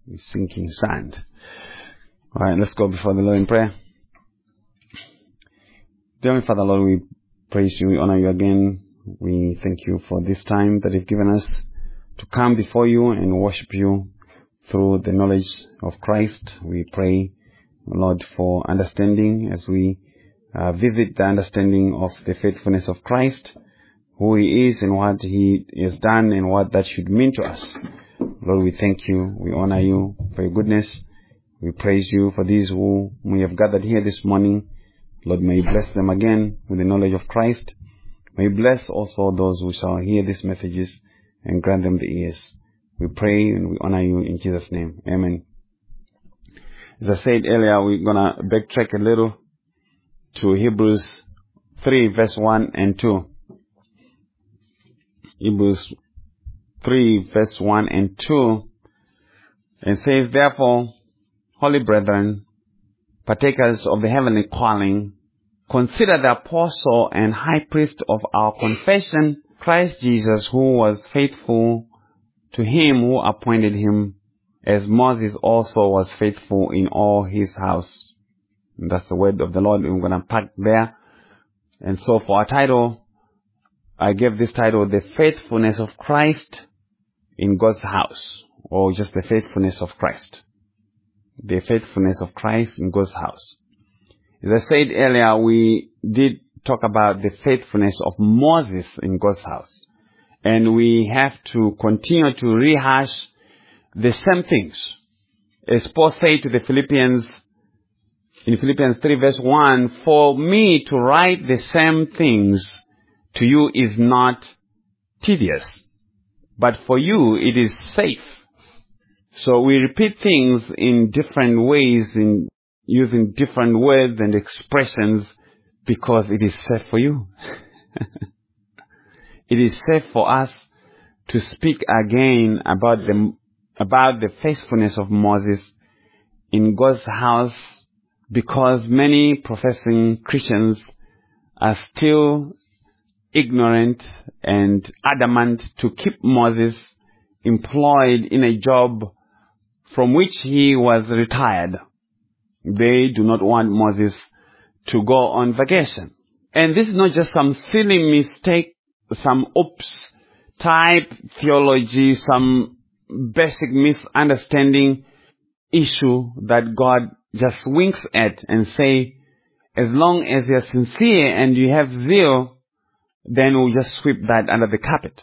sinking sand. All right, let's go before the Lord in prayer. Dear Heavenly Father, Lord, we praise you, we honor you again. We thank you for this time that you've given us to come before you and worship you through the knowledge of Christ. We pray, Lord, for understanding as we visit the understanding of the faithfulness of Christ, who He is and what He has done and what that should mean to us. Lord, we thank you, we honor you for your goodness. We praise you for these who we have gathered here this morning. Lord, may you bless them again with the knowledge of Christ. May you bless also those who shall hear these messages and grant them the ears. We pray and we honor you in Jesus' name. Amen. As I said earlier, we're going to backtrack a little to Hebrews 3 verse 1 and 2. Hebrews 3 verse 1 and 2. It says, therefore, holy brethren, partakers of the heavenly calling, consider the apostle and high priest of our confession, Christ Jesus, who was faithful to him who appointed him, as Moses also was faithful in all his house. And that's the word of the Lord. We're going to pack there. And so for our title, I gave this title, The Faithfulness of Christ in God's House, or just the faithfulness of Christ. The faithfulness of Christ in God's house. As I said earlier, we did talk about the faithfulness of Moses in God's house. And we have to continue to rehash the same things. As Paul said to the Philippians, in Philippians 3 verse 1, for me to write the same things to you is not tedious, but for you it is safe. So we repeat things in different ways, in using different words and expressions, because it is safe for you. It is safe for us to speak again about the faithfulness of Moses in God's house, because many professing Christians are still ignorant and adamant to keep Moses employed in a job from which he was retired. They do not want Moses to go on vacation. And this is not just some silly mistake, some oops type theology, some basic misunderstanding issue that God just winks at and say, as long as you're sincere and you have zeal, then we'll just sweep that under the carpet.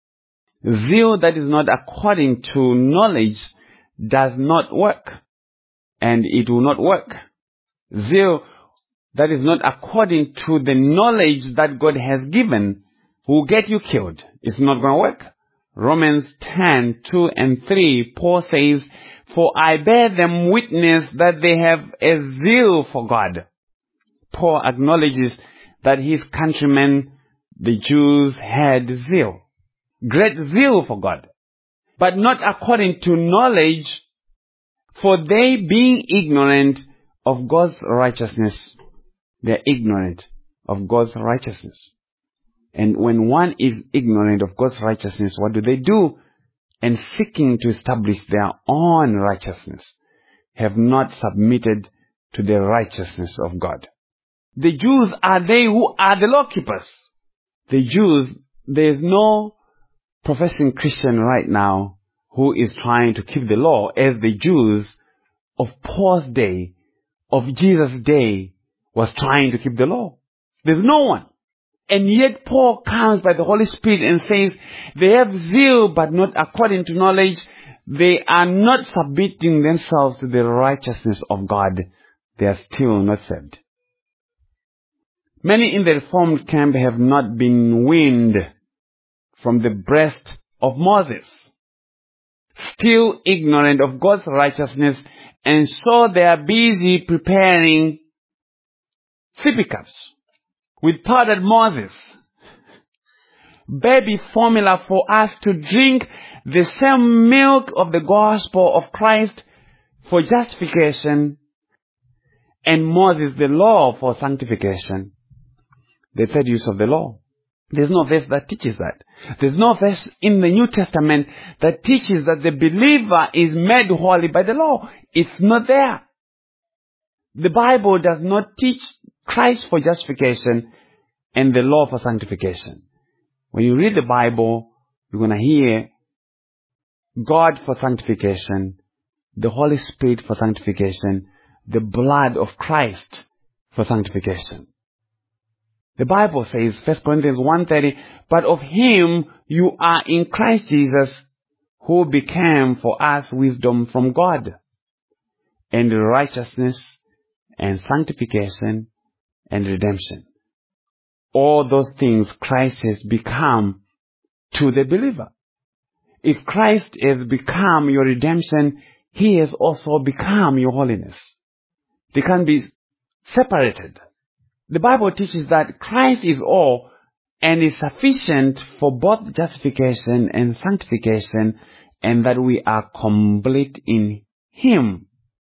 Zeal that is not according to knowledge does not work, and it will not work. Zeal that is not according to the knowledge that God has given will get you killed. It's not going to work. Romans 10, 2 and 3, Paul says, for I bear them witness that they have a zeal for God. Paul acknowledges that his countrymen, the Jews, had zeal. Great zeal for God. But not according to knowledge, for they being ignorant of God's righteousness. They are ignorant of God's righteousness. And when one is ignorant of God's righteousness, what do? And seeking to establish their own righteousness, have not submitted to the righteousness of God. The Jews are they who are the law keepers. The Jews, there is no professing Christian right now who is trying to keep the law as the Jews of Paul's day, of Jesus' day, was trying to keep the law. There's no one. And yet Paul comes by the Holy Spirit and says, they have zeal but not according to knowledge. They are not submitting themselves to the righteousness of God. They are still not saved. Many in the Reformed camp have not been weaned from the breast of Moses, still ignorant of God's righteousness, and so they are busy preparing sippy cups with powdered Moses, baby formula for us to drink the same milk of the gospel of Christ for justification, and Moses the law for sanctification. The third use of the law. There's no verse that teaches that. There's no verse in the New Testament that teaches that the believer is made holy by the law. It's not there. The Bible does not teach Christ for justification and the law for sanctification. When you read the Bible, you're going to hear God for sanctification, the Holy Spirit for sanctification, the blood of Christ for sanctification. The Bible says, 1 Corinthians 1:30, but of him you are in Christ Jesus, who became for us wisdom from God, and righteousness, and sanctification, and redemption. All those things Christ has become to the believer. If Christ has become your redemption, he has also become your holiness. They can't be separated. The Bible teaches that Christ is all and is sufficient for both justification and sanctification, and that we are complete in him.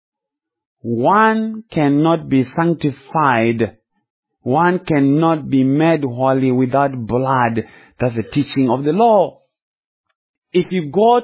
One cannot be sanctified, one cannot be made holy without blood. That's the teaching of the law. If you go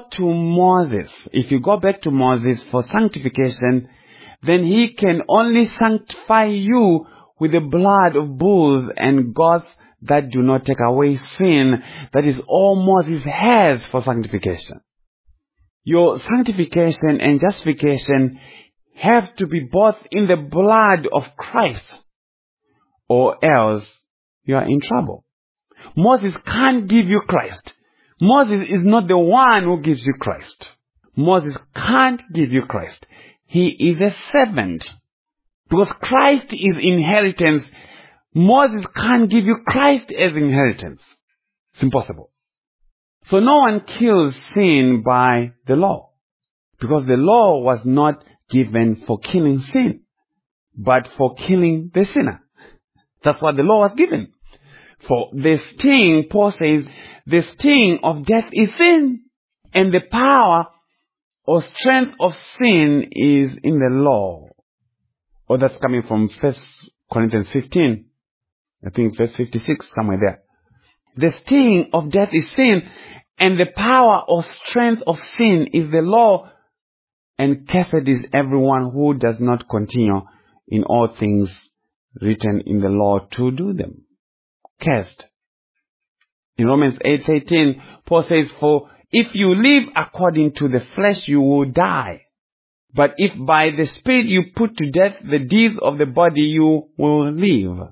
back to Moses for sanctification, then he can only sanctify you with the blood of bulls and goats that do not take away sin. That is all Moses has for sanctification. Your sanctification and justification have to be both in the blood of Christ, or else you are in trouble. Moses can't give you Christ. Moses is not the one who gives you Christ. Moses can't give you Christ. He is a servant. Because Christ is inheritance, Moses can't give you Christ as inheritance. It's impossible. So no one kills sin by the law, because the law was not given for killing sin, but for killing the sinner. That's what the law was given. For the sting, Paul says, the sting of death is sin, and the power or strength of sin is in the law. Or that's coming from 1 Corinthians 15. I think verse 56, somewhere there. The sting of death is sin, and the power or strength of sin is the law. And cursed is everyone who does not continue in all things written in the law to do them. Cursed. In Romans 8:18, Paul says, for if you live according to the flesh, you will die. But if by the Spirit you put to death the deeds of the body, you will live.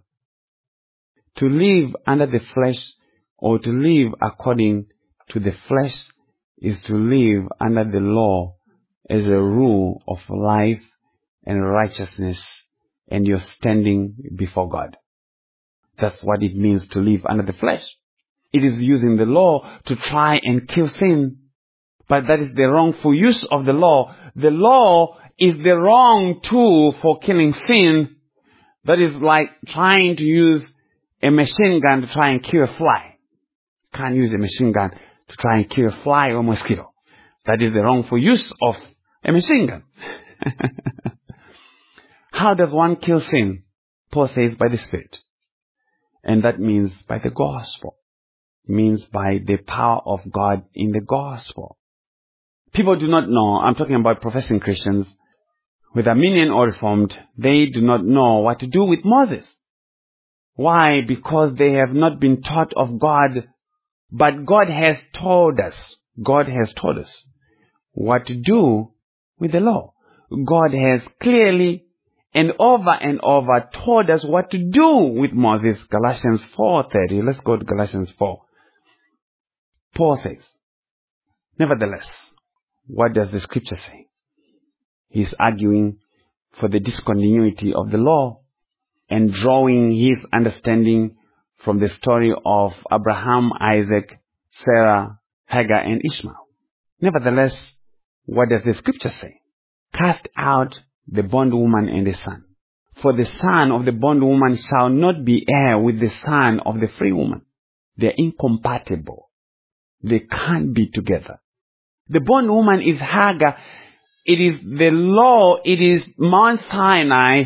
To live under the flesh, or to live according to the flesh, is to live under the law as a rule of life and righteousness and your standing before God. That's what it means to live under the flesh. It is using the law to try and kill sin. But that is the wrongful use of the law. The law is the wrong tool for killing sin. That is like trying to use a machine gun to try and kill a fly. Can't use a machine gun to try and kill a fly or mosquito. That is the wrongful use of a machine gun. How does one kill sin? Paul says by the Spirit. And that means by the gospel. It means by the power of God in the gospel. People do not know, I'm talking about professing Christians, whether Arminian or Reformed, they do not know what to do with Moses. Why? Because they have not been taught of God, but God has told us what to do with the law. God has clearly and over told us what to do with Moses. Galatians 4:30. Let's go to Galatians 4. Paul says, nevertheless, what does the scripture say? He's arguing for the discontinuity of the law and drawing his understanding from the story of Abraham, Isaac, Sarah, Hagar, and Ishmael. Nevertheless, what does the scripture say? Cast out the bondwoman and the son. For the son of the bondwoman shall not be heir with the son of the free woman. They are incompatible. They can't be together. The bondwoman is Hagar. It is the law. It is Mount Sinai.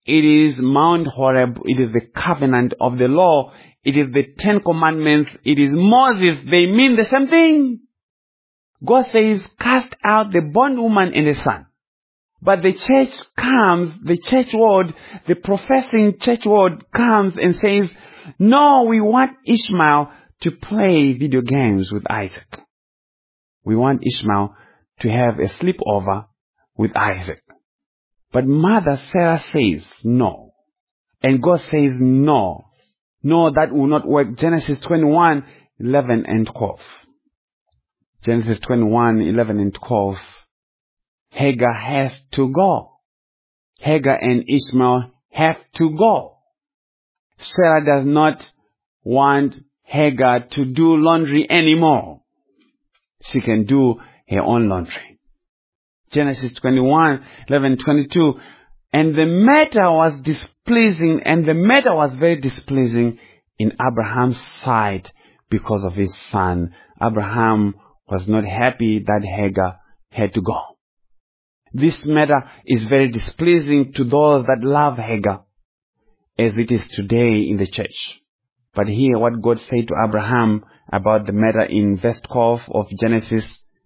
It is Mount Horeb. It is the covenant of the law. It is the 10 Commandments. It is Moses. They mean the same thing. God says, cast out the bondwoman and the son. But the church comes, the church world, the professing church world comes and says, no, we want Ishmael to play video games with Isaac. We want Ishmael to have a sleepover with Isaac. But Mother Sarah says no. And God says no. No, that will not work. Genesis 21, 11 and 12. Genesis 21, 11 and 12. Hagar has to go. Hagar and Ishmael have to go. Sarah does not want Hagar to do laundry anymore. She can do her own laundry. Genesis 21, 11, 22. And the matter was displeasing, and the matter was very displeasing in Abraham's sight because of his son. Abraham was not happy that Hagar had to go. This matter is very displeasing to those that love Hagar, as it is today in the church. But hear what God said to Abraham about the matter in verse 12 of Genesis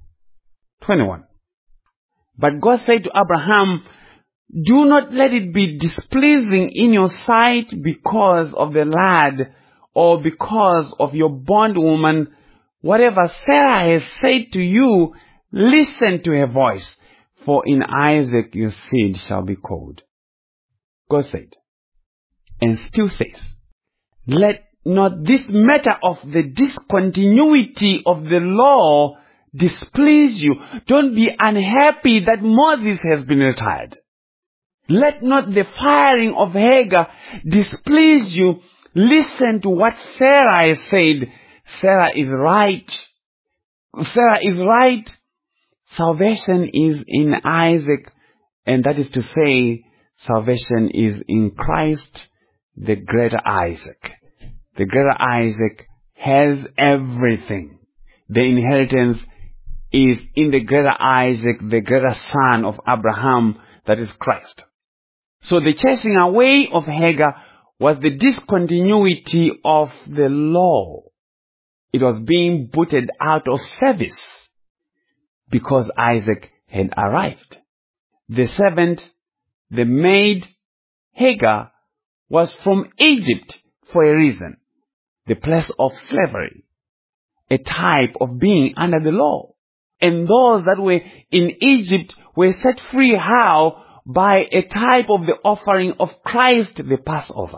21. But God said to Abraham, do not let it be displeasing in your sight because of the lad or because of your bondwoman. Whatever Sarah has said to you, listen to her voice, for in Isaac your seed shall be called. God said, and still says, let not this matter of the discontinuity of the law displease you. Don't be unhappy that Moses has been retired. Let not the firing of Hagar displease you. Listen to what Sarah has said. Sarah is right. Sarah is right. Salvation is in Isaac, and that is to say, salvation is in Christ, the greater Isaac. The greater Isaac has everything. The inheritance is in the greater Isaac, the greater son of Abraham, that is Christ. So the chasing away of Hagar was the discontinuity of the law. It was being booted out of service because Isaac had arrived. The servant, the maid, Hagar, was from Egypt for a reason, the place of slavery, a type of being under the law. And those that were in Egypt were set free how? By a type of the offering of Christ, the Passover.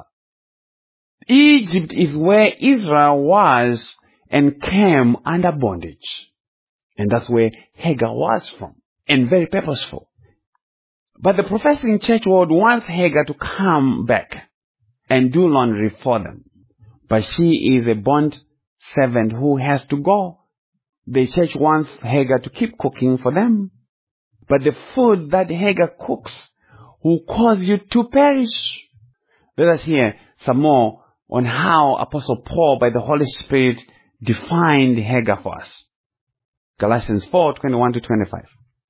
Egypt is where Israel was and came under bondage. And that's where Hagar was from, and very purposeful. But the professing church world wants Hagar to come back and do laundry for them. But she is a bond servant who has to go. The church wants Hagar to keep cooking for them. But the food that Hagar cooks will cause you to perish. Let us hear some more on how Apostle Paul, by the Holy Spirit, defined Hagar for us. Galatians 4, 21 to 25.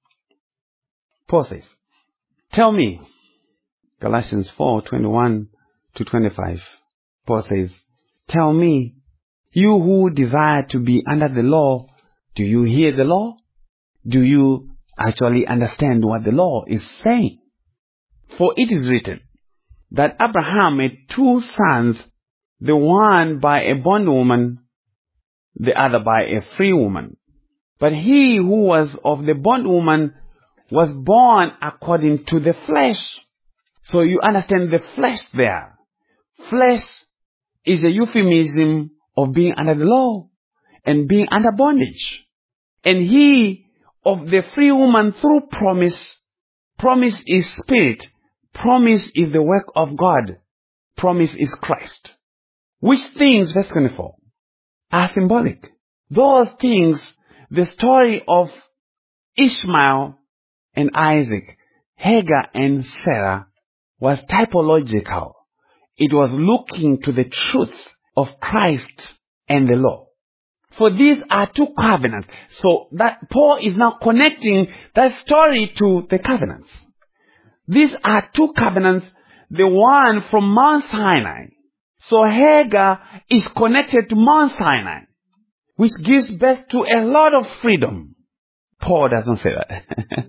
Paul says, tell me, Galatians 4, 21 to 25. Paul says, tell me, you who desire to be under the law, do you hear the law? Do you actually understand what the law is saying? For it is written that Abraham had 2 sons, the one by a bondwoman, the other by a free woman. But he who was of the bondwoman was born according to the flesh. So you understand the flesh there. Flesh is a euphemism of being under the law and being under bondage. And he of the free woman through promise. Promise is spirit. Promise is the work of God. Promise is Christ. Which things, verse 24, are symbolic? Those things, the story of Ishmael and Isaac, Hagar and Sarah, was typological. It was looking to the truth of Christ and the law. For these are 2 covenants. So that Paul is now connecting that story to the covenants. These are 2 covenants the one from Mount Sinai. So Hagar is connected to Mount Sinai, which gives birth to a lot of freedom. Paul doesn't say that.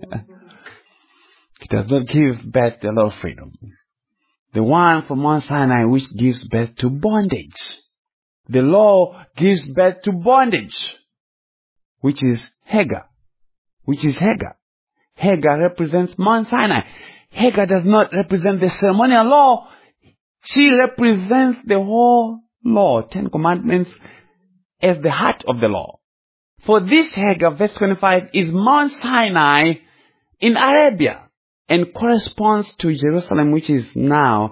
It does not give birth to a lot of freedom. The one from Mount Sinai which gives birth to bondage. The law gives birth to bondage, which is Hagar. Hagar represents Mount Sinai. Hagar does not represent the ceremonial law. She represents the whole law, 10 Commandments, as the heart of the law. For this Hagar, verse 25, is Mount Sinai in Arabia and corresponds to Jerusalem, which now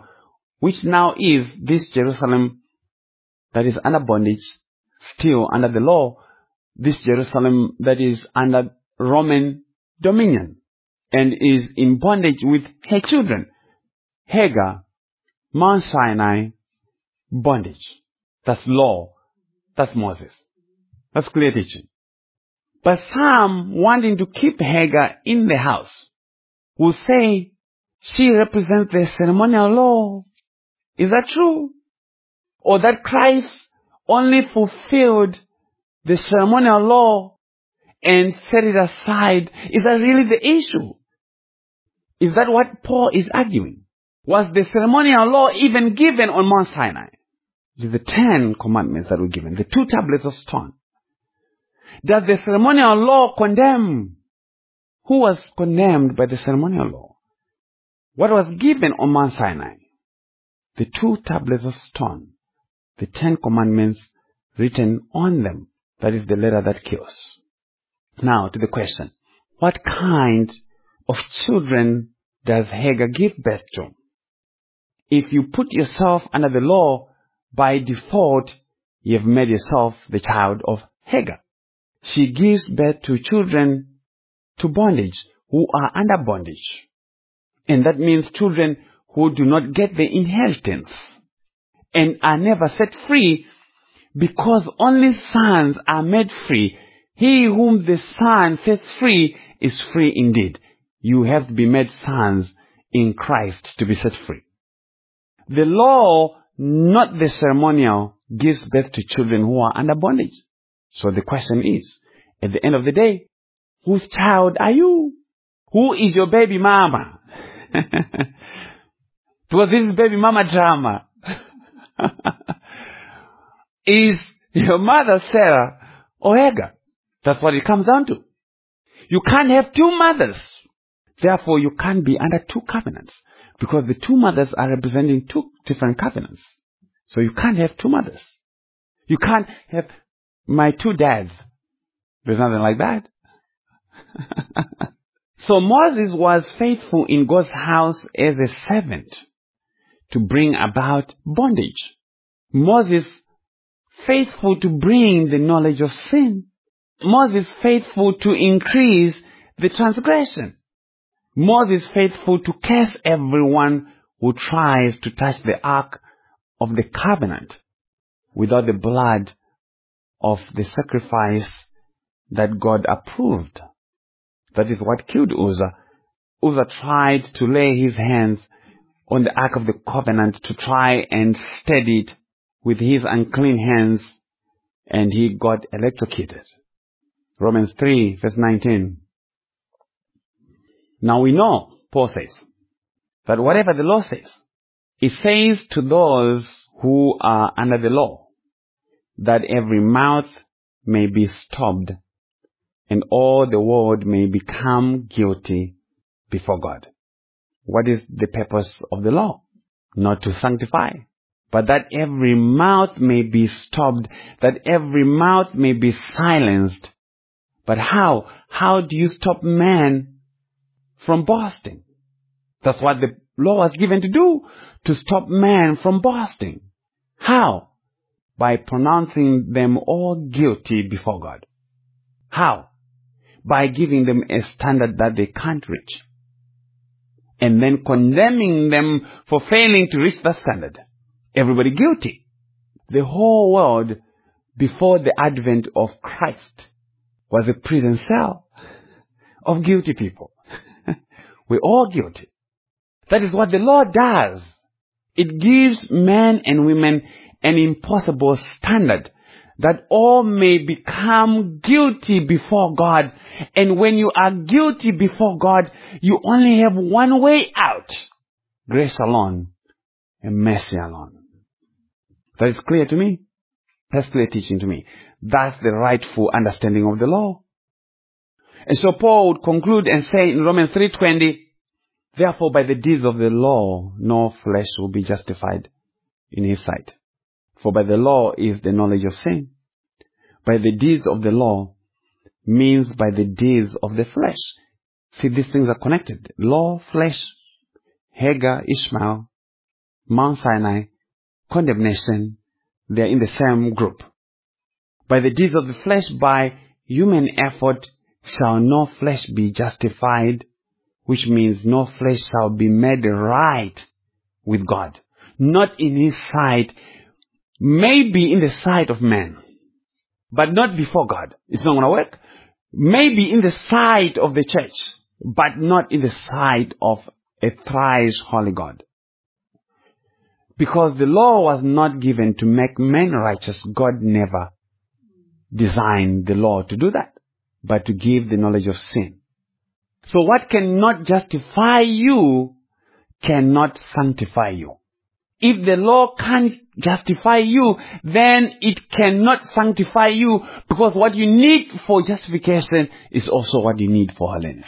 is this Jerusalem that is under bondage, still under the law, this Jerusalem that is under Roman dominion and is in bondage with her children. Hagar, Mount Sinai, bondage. That's law. That's Moses. That's clear teaching. But some, wanting to keep Hagar in the house, will say she represents the ceremonial law. Is that true? Or that Christ only fulfilled the ceremonial law and set it aside? Is that really the issue? Is that what Paul is arguing? Was the ceremonial law even given on Mount Sinai? It is the 10 Commandments that were given, the 2 tablets of stone. Does the ceremonial law condemn? Who was condemned by the ceremonial law? What was given on Mount Sinai? The 2 tablets of stone, the 10 Commandments written on them. That is the letter that kills. Now to the question, what kind of children does Hagar give birth to? If you put yourself under the law, by default, you have made yourself the child of Hagar. She gives birth to children to bondage, who are under bondage. And that means children who do not get the inheritance and are never set free, because only sons are made free. He whom the Son sets free is free indeed. You have to be made sons in Christ to be set free. The law, not the ceremonial, gives birth to children who are under bondage. So the question is, at the end of the day, whose child are you? Who is your baby mama? Because this is baby mama drama. Is your mother Sarah or Hagar? That's what it comes down to. You can't have 2 mothers. Therefore, you can't be under 2 covenants, because the 2 mothers are representing 2 different covenants. So you can't have 2 mothers. You can't have my 2 dads. There's nothing like that. So Moses was faithful in God's house as a servant to bring about bondage. Moses faithful to bring the knowledge of sin. Moses faithful to increase the transgression. Moses faithful to curse everyone who tries to touch the ark of the covenant without the blood of the sacrifice that God approved. That is what killed Uzzah. Uzzah tried to lay his hands on the ark of the covenant to try and steady it with his unclean hands, and he got electrocuted. Romans 3 verse 19. Now we know, Paul says, that whatever the law says, it says to those who are under the law, that every mouth may be stopped, and all the world may become guilty before God. What is the purpose of the law? Not to sanctify, but that every mouth may be stopped, that every mouth may be silenced. But how? How do you stop man from boasting? That's what the law was given to do, to stop man from boasting. How? By pronouncing them all guilty before God. How? By giving them a standard that they can't reach, and then condemning them for failing to reach that standard. Everybody guilty. The whole world, before the advent of Christ, was a prison cell of guilty people. We're all guilty. That is what the law does. It gives men and women an impossible standard that all may become guilty before God. And when you are guilty before God, you only have one way out: grace alone and mercy alone. That is clear to me. That's clear teaching to me. That's the rightful understanding of the law. And so Paul would conclude and say in Romans 3:20, therefore by the deeds of the law, no flesh will be justified in his sight. For by the law is the knowledge of sin. By the deeds of the law means by the deeds of the flesh. See, these things are connected. Law, flesh, Hagar, Ishmael, Mount Sinai, condemnation, they are in the same group. By the deeds of the flesh, by human effort, shall no flesh be justified, which means no flesh shall be made right with God. Not in his sight, maybe in the sight of man, but not before God. It's not going to work. Maybe in the sight of the church, but not in the sight of a thrice holy God. Because the law was not given to make men righteous. God never designed the law to do that, but to give the knowledge of sin. So what cannot justify you cannot sanctify you. If the law can't justify you, then it cannot sanctify you, because what you need for justification is also what you need for holiness.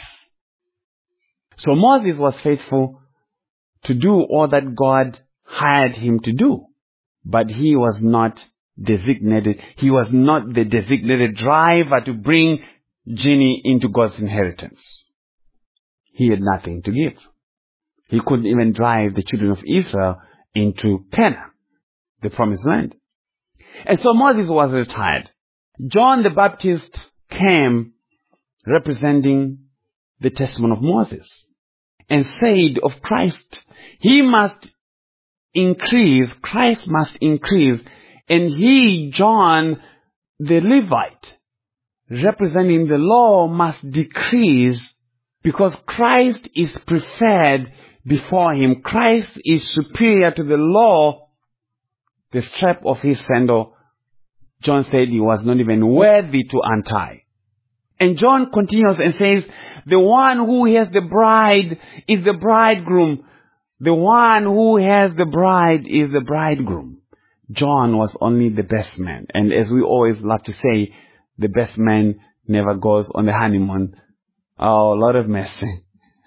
So Moses was faithful to do all that God hired him to do, but he was not designated. He was not the designated driver to bring Ginny into God's inheritance. He had nothing to give. He couldn't even drive the children of Israel into Canaan, the promised land. And so Moses was retired. John the Baptist came representing the testimony of Moses and said of Christ, he must increase, Christ must increase, and he, John the Levite, representing the law, must decrease, because Christ is preferred before him. Christ is superior to the law. The strap of his sandal, John said he was not even worthy to untie. And John continues and says, the one who has the bride is the bridegroom. The one who has the bride is the bridegroom. John was only the best man. And as we always love to say, the best man never goes on the honeymoon. Oh, Lord of mercy.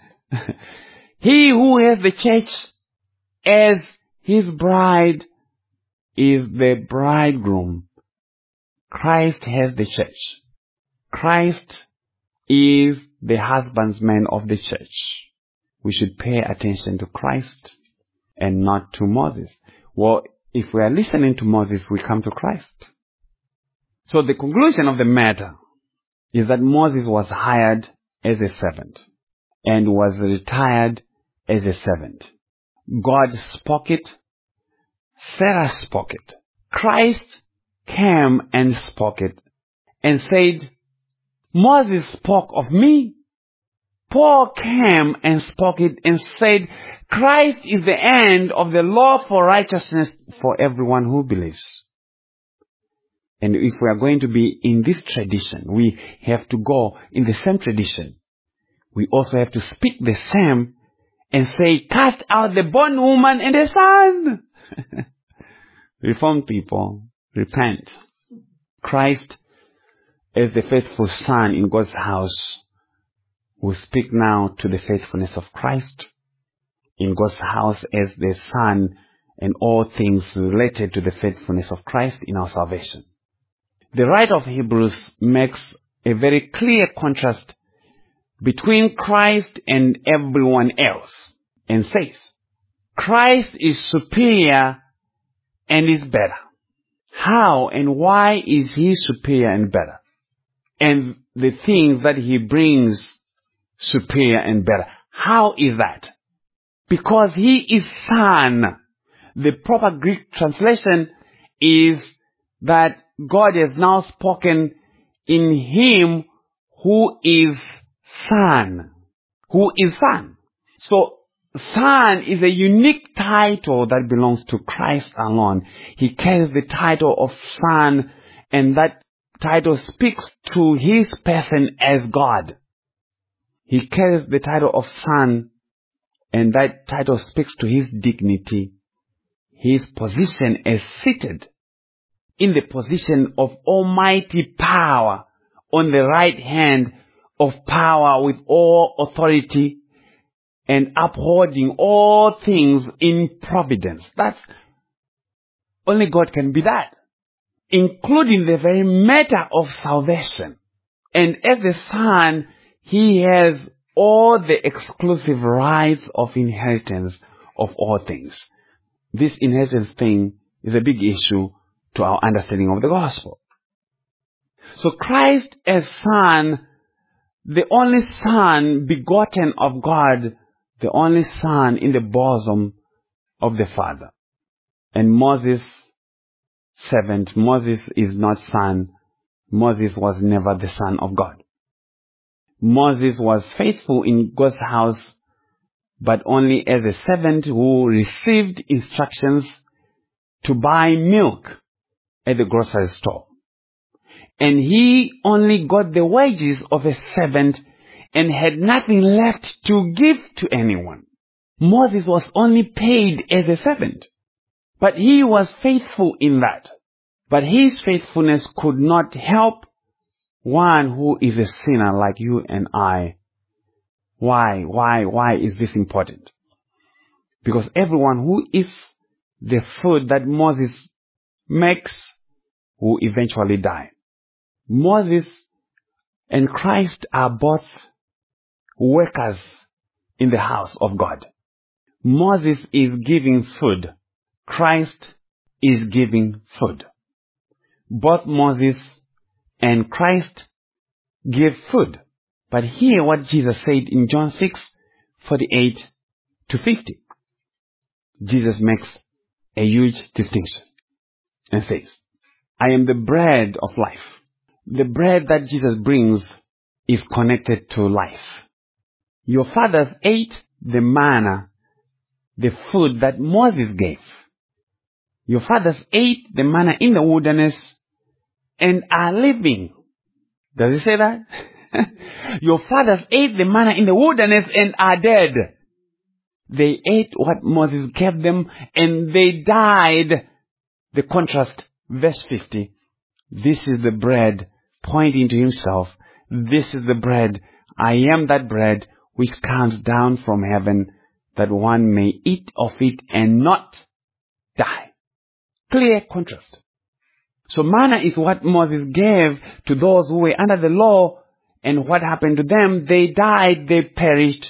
He who has the church as his bride is the bridegroom. Christ has the church. Christ is the husbandman of the church. We should pay attention to Christ and not to Moses. Well, if we are listening to Moses, we come to Christ. So the conclusion of the matter is that Moses was hired as a servant and was retired as a servant. God spoke it. Sarah spoke it. Christ came and spoke it and said, Moses spoke of me. Paul came and spoke it and said, Christ is the end of the law for righteousness for everyone who believes. And if we are going to be in this tradition, we have to go in the same tradition. We also have to speak the same and say, cast out the bondwoman and the son. Reformed people, repent. Christ as the faithful son in God's house will speak now to the faithfulness of Christ in God's house as the son and all things related to the faithfulness of Christ in our salvation. The writer of Hebrews makes a very clear contrast between Christ and everyone else and says, Christ is superior and is better. How and why is he superior and better? And the things that he brings superior and better. How is that? Because he is son. The proper Greek translation is that God has now spoken in him who is son. Who is son. So Son is a unique title that belongs to Christ alone. He carries the title of Son, and that title speaks to his person as God. He carries the title of Son, and that title speaks to his dignity, his position as seated in the position of almighty power on the right hand of power with all authority and upholding all things in providence. That's only God can be that, including the very matter of salvation. And as the Son, he has all the exclusive rights of inheritance of all things. This inheritance thing is a big issue to our understanding of the gospel. So Christ as Son, the only Son begotten of God, the only Son in the bosom of the Father. And Moses, servant. Moses is not son. Moses was never the son of God. Moses was faithful in God's house, but only as a servant who received instructions to buy milk at the grocery store. And he only got the wages of a servant and had nothing left to give to anyone. Moses was only paid as a servant, but he was faithful in that. But his faithfulness could not help one who is a sinner like you and I. Why is this important? Because everyone who eats the food that Moses makes will eventually die. Moses and Christ are both workers in the house of God. Moses is giving food. Christ is giving food. Both Moses and Christ give food. But hear what Jesus said in John 6:48 to 50. Jesus makes a huge distinction and says, I am the bread of life. The bread that Jesus brings is connected to life. Your fathers ate the manna, the food that Moses gave. Your fathers ate the manna in the wilderness and are living. Does it say that? Your fathers ate the manna in the wilderness and are dead. They ate what Moses gave them and they died. The contrast, verse 50. This is the bread, pointing to himself. This is the bread. I am that bread which comes down from heaven, that one may eat of it and not die. Clear contrast. So manna is what Moses gave to those who were under the law, and what happened to them? They died, they perished.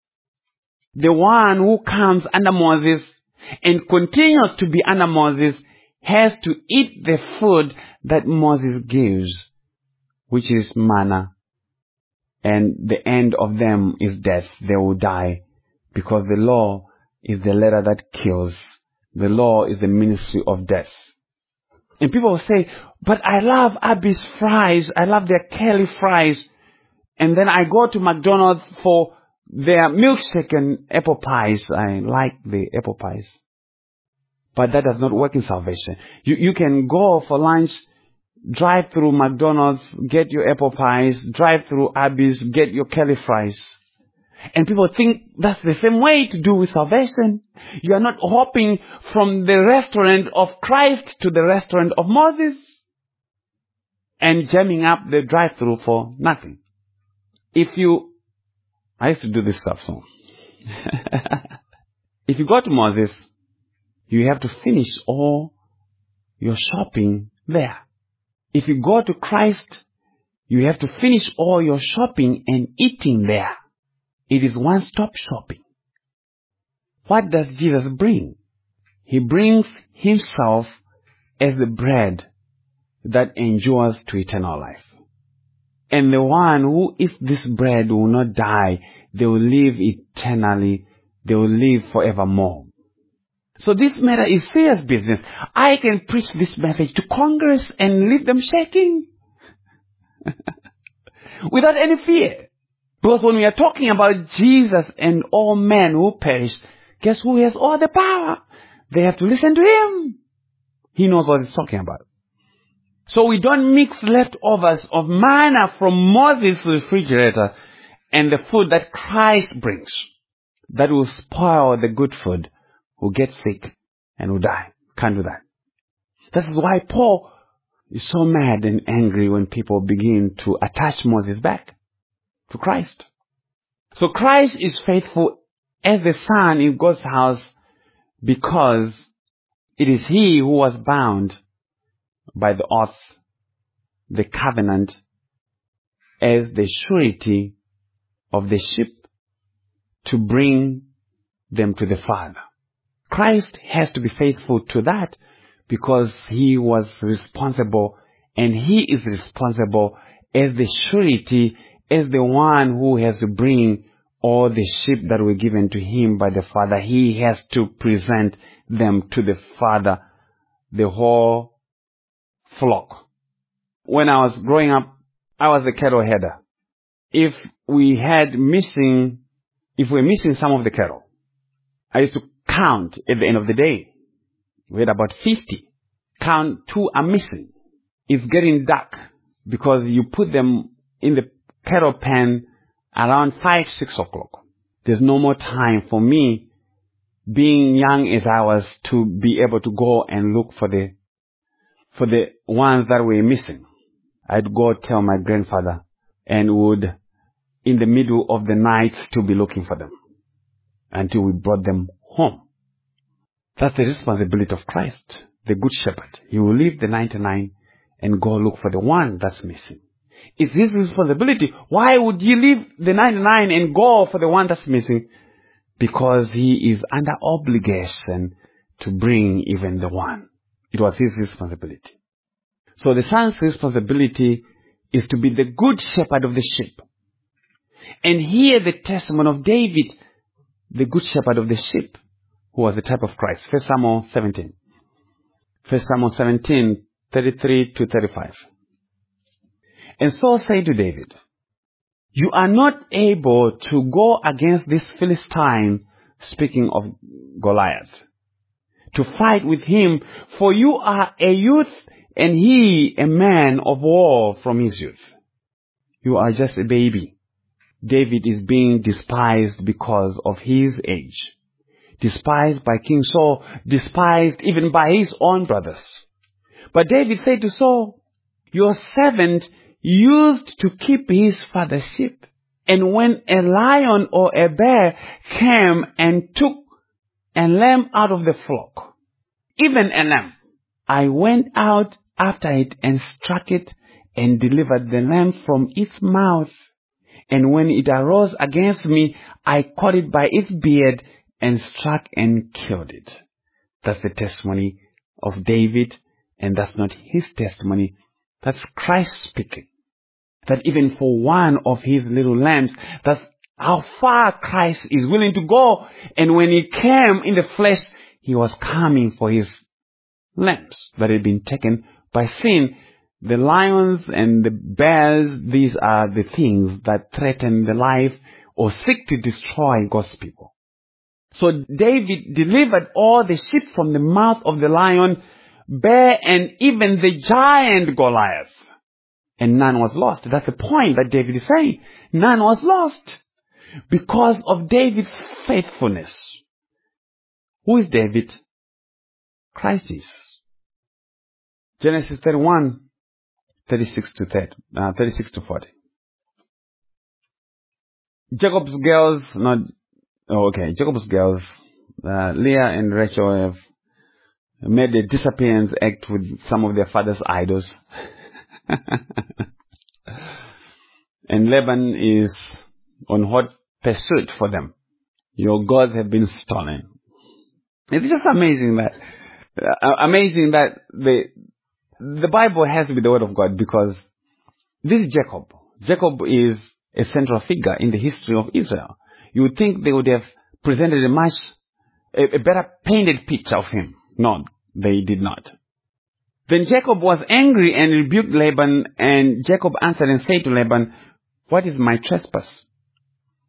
The one who comes under Moses and continues to be under Moses has to eat the food that Moses gives, which is manna. And the end of them is death. They will die, because the law is the letter that kills. The law is the ministry of death. And people will say, but I love Abby's fries. I love their Kelly fries. And then I go to McDonald's for their milkshake and apple pies. I like the apple pies. But that does not work in salvation. You can go for lunch, drive through McDonald's, get your apple pies, drive through Abby's, get your Kelly fries. And people think that's the same way to do with salvation. You are not hopping from the restaurant of Christ to the restaurant of Moses and jamming up the drive-through for nothing. I used to do this stuff, so. If you go to Moses, you have to finish all your shopping there. If you go to Christ, you have to finish all your shopping and eating there. It is one-stop shopping. What does Jesus bring? He brings himself as the bread that endures to eternal life. And the one who eats this bread will not die. They will live eternally. They will live forevermore. So this matter is serious business. I can preach this message to Congress and leave them shaking without any fear. Because when we are talking about Jesus and all men who perish, guess who has all the power? They have to listen to him. He knows what he's talking about. So we don't mix leftovers of manna from Moses' refrigerator and the food that Christ brings. That will spoil the good food, who get sick and will die. Can't do that. This is why Paul is so mad and angry when people begin to attach Moses back to Christ. So Christ is faithful as the Son in God's house because it is he who was bound by the oath, the covenant, as the surety of the sheep to bring them to the Father. Christ has to be faithful to that because he was responsible, and he is responsible as the surety, as the one who has to bring all the sheep that were given to him by the Father. He has to present them to the Father, the whole flock. When I was growing up, I was the cattle header. If we're missing some of the cattle, I used to count at the end of the day. We had about 50. Count 2 are missing. It's getting dark because you put them in the cattle pen around 5, 6 o'clock. There's no more time for me, being young as I was, to be able to go and look for the ones that were missing. I'd go tell my grandfather and would, in the middle of the night, still be looking for them until we brought them home. That's the responsibility of Christ, the Good Shepherd. He will leave the 99 and go look for the one that's missing. It's his responsibility. Why would he leave the 99 and go for the one that's missing? Because he is under obligation to bring even the one. It was his responsibility. So the Son's responsibility is to be the good shepherd of the sheep. And hear the testimony of David, the good shepherd of the sheep, who was the type of Christ. 1 Samuel 17. 1 Samuel 17, 33 to 35. And Saul said to David, "You are not able to go against this Philistine," speaking of Goliath, "to fight with him, for you are a youth, and he a man of war from his youth. You are just a baby." David is being despised because of his age. Despised by King Saul, despised even by his own brothers. But David said to Saul, "Your servant used to keep his father's sheep. And when a lion or a bear came and took a lamb out of the flock, even a lamb, I went out after it and struck it and delivered the lamb from its mouth. And when it arose against me, I caught it by its beard and struck and killed it." That's the testimony of David, and that's not his testimony. That's Christ speaking. That even for one of his little lambs, that's how far Christ is willing to go. And when he came in the flesh, he was coming for his lambs that had been taken by sin. The lions and the bears, these are the things that threaten the life or seek to destroy God's people. So David delivered all the sheep from the mouth of the lion, bear, and even the giant Goliath. And none was lost. That's the point that David is saying. None was lost because of David's faithfulness. Who is David? Christ is. Genesis 31, 36 to 40. Jacob's girls, Leah and Rachel have made a disappearance act with some of their father's idols. And Laban is on hot pursuit for them. Your gods have been stolen. It's just amazing that the Bible has to be the word of God, because this is Jacob. Jacob is a central figure in the history of Israel. You would think they would have presented a better painted picture of him. No, they did not. Then Jacob was angry and rebuked Laban, and Jacob answered and said to Laban, "What is my trespass?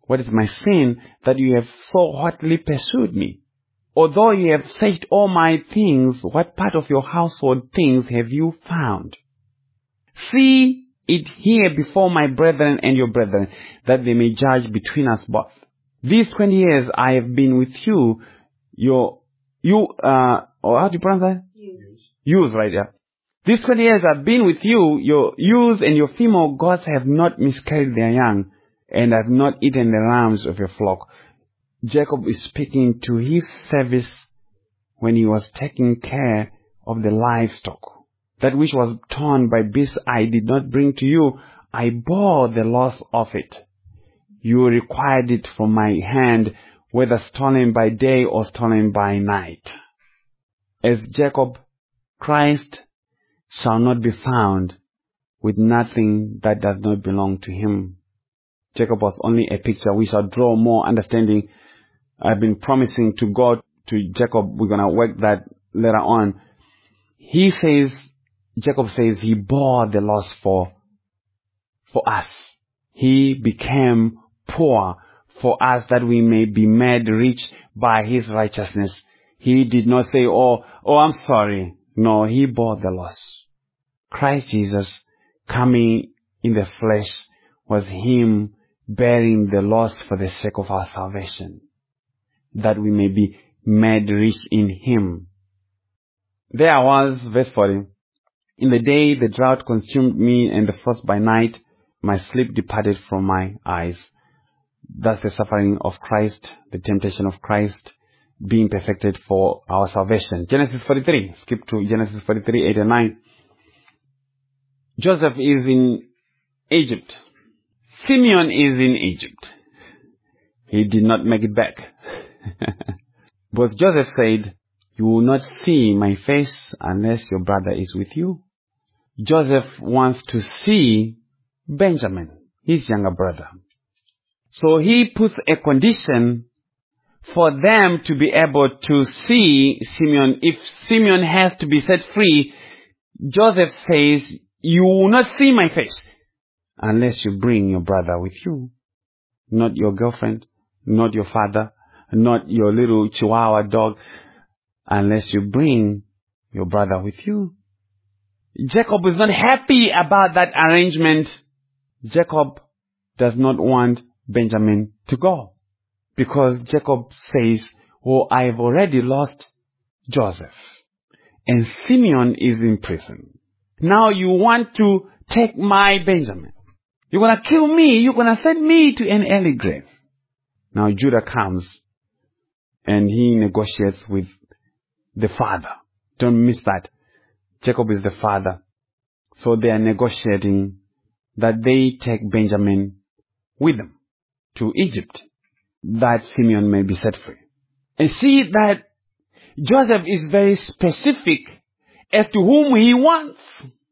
What is my sin that you have so hotly pursued me? Although you have searched all my things, what part of your household things have you found? See it here before my brethren and your brethren, that they may judge between us both. These 20 years I have been with you, or how do you pronounce that? Use, right, yeah. These 20 years I've been with you, your ewes and your female goats have not miscarried their young, and have not eaten the lambs of your flock. Jacob is speaking to his service when he was taking care of the livestock. That which was torn by beasts I did not bring to you. I bore the loss of it. You required it from my hand, whether stolen by day or stolen by night. As Jacob, Christ shall not be found with nothing that does not belong to him. Jacob was only a picture. We shall draw more understanding. I've been promising to God, to Jacob, we're going to work that later on. Jacob says he bore the loss for us. He became poor for us that we may be made rich by his righteousness. He did not say, oh, I'm sorry. No, he bore the loss. Christ Jesus coming in the flesh was him bearing the loss for the sake of our salvation, that we may be made rich in him. There I was, verse 40. In the day the drought consumed me, and the frost by night, my sleep departed from my eyes. That's the suffering of Christ, the temptation of Christ, being perfected for our salvation. Genesis 43. Skip to Genesis 43, 8 and 9. Joseph is in Egypt. Simeon is in Egypt. He did not make it back. But Joseph said, you will not see my face unless your brother is with you. Joseph wants to see Benjamin, his younger brother. So he puts a condition for them to be able to see Simeon. If Simeon has to be set free, Joseph says, you will not see my face unless you bring your brother with you. Not your girlfriend, not your father, not your little Chihuahua dog, unless you bring your brother with you. Jacob is not happy about that arrangement. Jacob does not want Benjamin to go, because Jacob says, I have already lost Joseph, and Simeon is in prison. Now you want to take my Benjamin. You're going to kill me. You're going to send me to an early grave. Now Judah comes and he negotiates with the father. Don't miss that. Jacob is the father. So they are negotiating that they take Benjamin with them to Egypt, that Simeon may be set free. And see that Joseph is very specific as to whom he wants.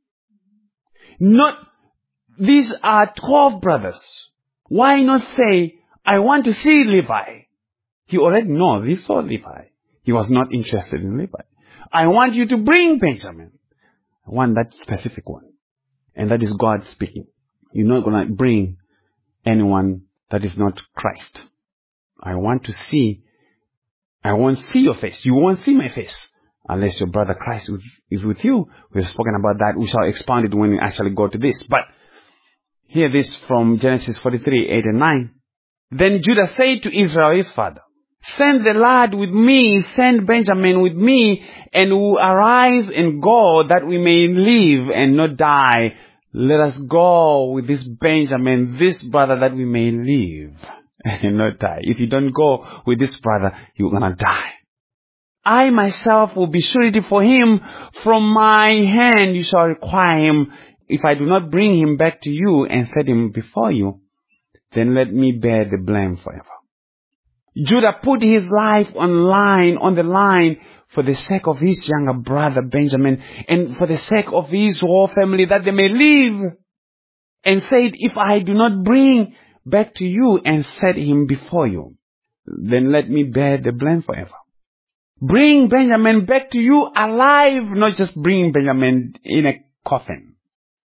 Not, these are 12 brothers. Why not say, I want to see Levi? He already knows, he saw Levi. He was not interested in Levi. I want you to bring Benjamin. I want that specific one. And that is God speaking. You're not going to bring anyone that is not Christ. I won't see your face. You won't see my face unless your brother Christ is with you. We've spoken about that. We shall expound it when we actually go to this. But hear this from Genesis 43, 8 and 9. Then Judah said to Israel his father, send the lad with me, send Benjamin with me, and we'll arise and go, that we may live and not die. Let us go with this Benjamin, this brother, that we may live and not die. If you don't go with this brother, you're going to die. I myself will be surety for him. From my hand you shall require him. If I do not bring him back to you and set him before you, then let me bear the blame forever. Judah put his life on the line for the sake of his younger brother Benjamin, and for the sake of his whole family, that they may live. And said, if I do not bring back to you and set him before you, then let me bear the blame forever. Bring Benjamin back to you alive, not just bring Benjamin in a coffin.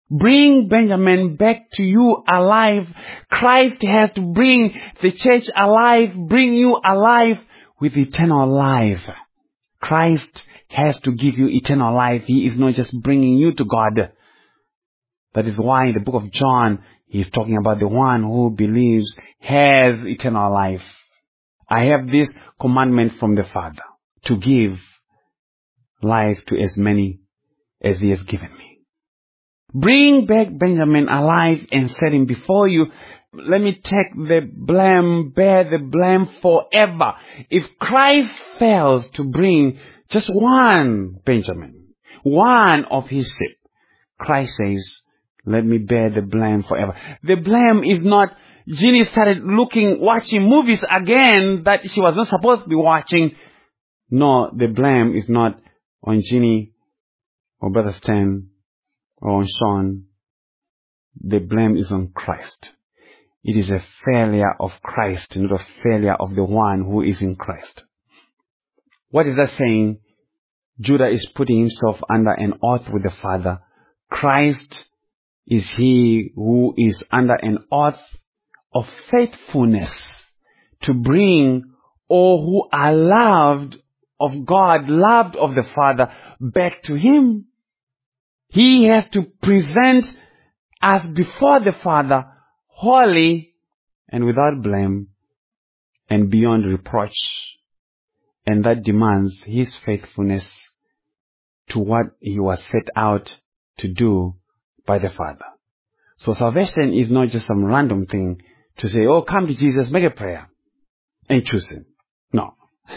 bring Benjamin back to you alive. Christ has to bring the church alive, bring you alive with eternal life. Christ has to give you eternal life. He is not just bringing you to God. That is why in the book of John, he is talking about the one who believes has eternal life. I have this commandment from the Father, to give life to as many as he has given me. Bring back Benjamin alive and set him before you. Let me take the blame, bear the blame forever. If Christ fails to bring just one Benjamin, one of his sheep, Christ says, let me bear the blame forever. The blame is not, Ginny started watching movies again that she was not supposed to be watching. No, the blame is not on Ginny or Brother Stan or on Sean. The blame is on Christ. It is a failure of Christ, not a failure of the one who is in Christ. What is that saying? Judah is putting himself under an oath with the Father. Christ is he who is under an oath of faithfulness to bring all who are loved of God, loved of the Father, back to him. He has to present us before the Father holy and without blame and beyond reproach. And that demands his faithfulness to what he was set out to do by the Father. So salvation is not just some random thing to say, oh, come to Jesus, make a prayer, and choose him. No.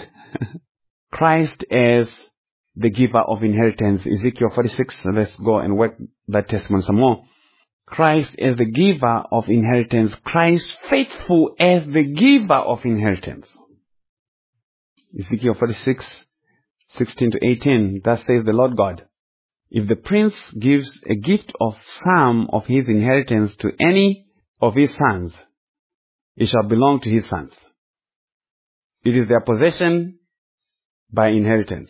Christ as the giver of inheritance. Ezekiel 46. Let's go and work that testimony some more. Christ as the giver of inheritance. Christ faithful as the giver of inheritance. Ezekiel 46, 16 to 18. Thus says the Lord God. If the prince gives a gift of some of his inheritance to any of his sons, it shall belong to his sons. It is their possession by inheritance.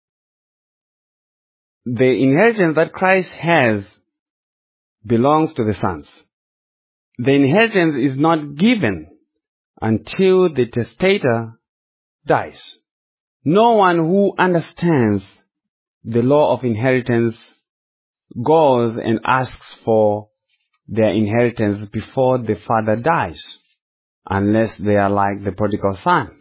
The inheritance that Christ has belongs to the sons. The inheritance is not given until the testator dies. No one who understands the law of inheritance goes and asks for their inheritance before the father dies, unless they are like the prodigal son.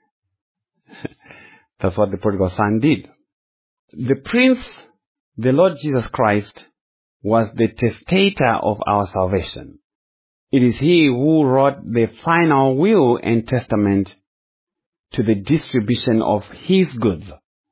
That's what the prodigal son did. The prince, the Lord Jesus Christ, was the testator of our salvation. It is he who wrote the final will and testament to the distribution of his goods,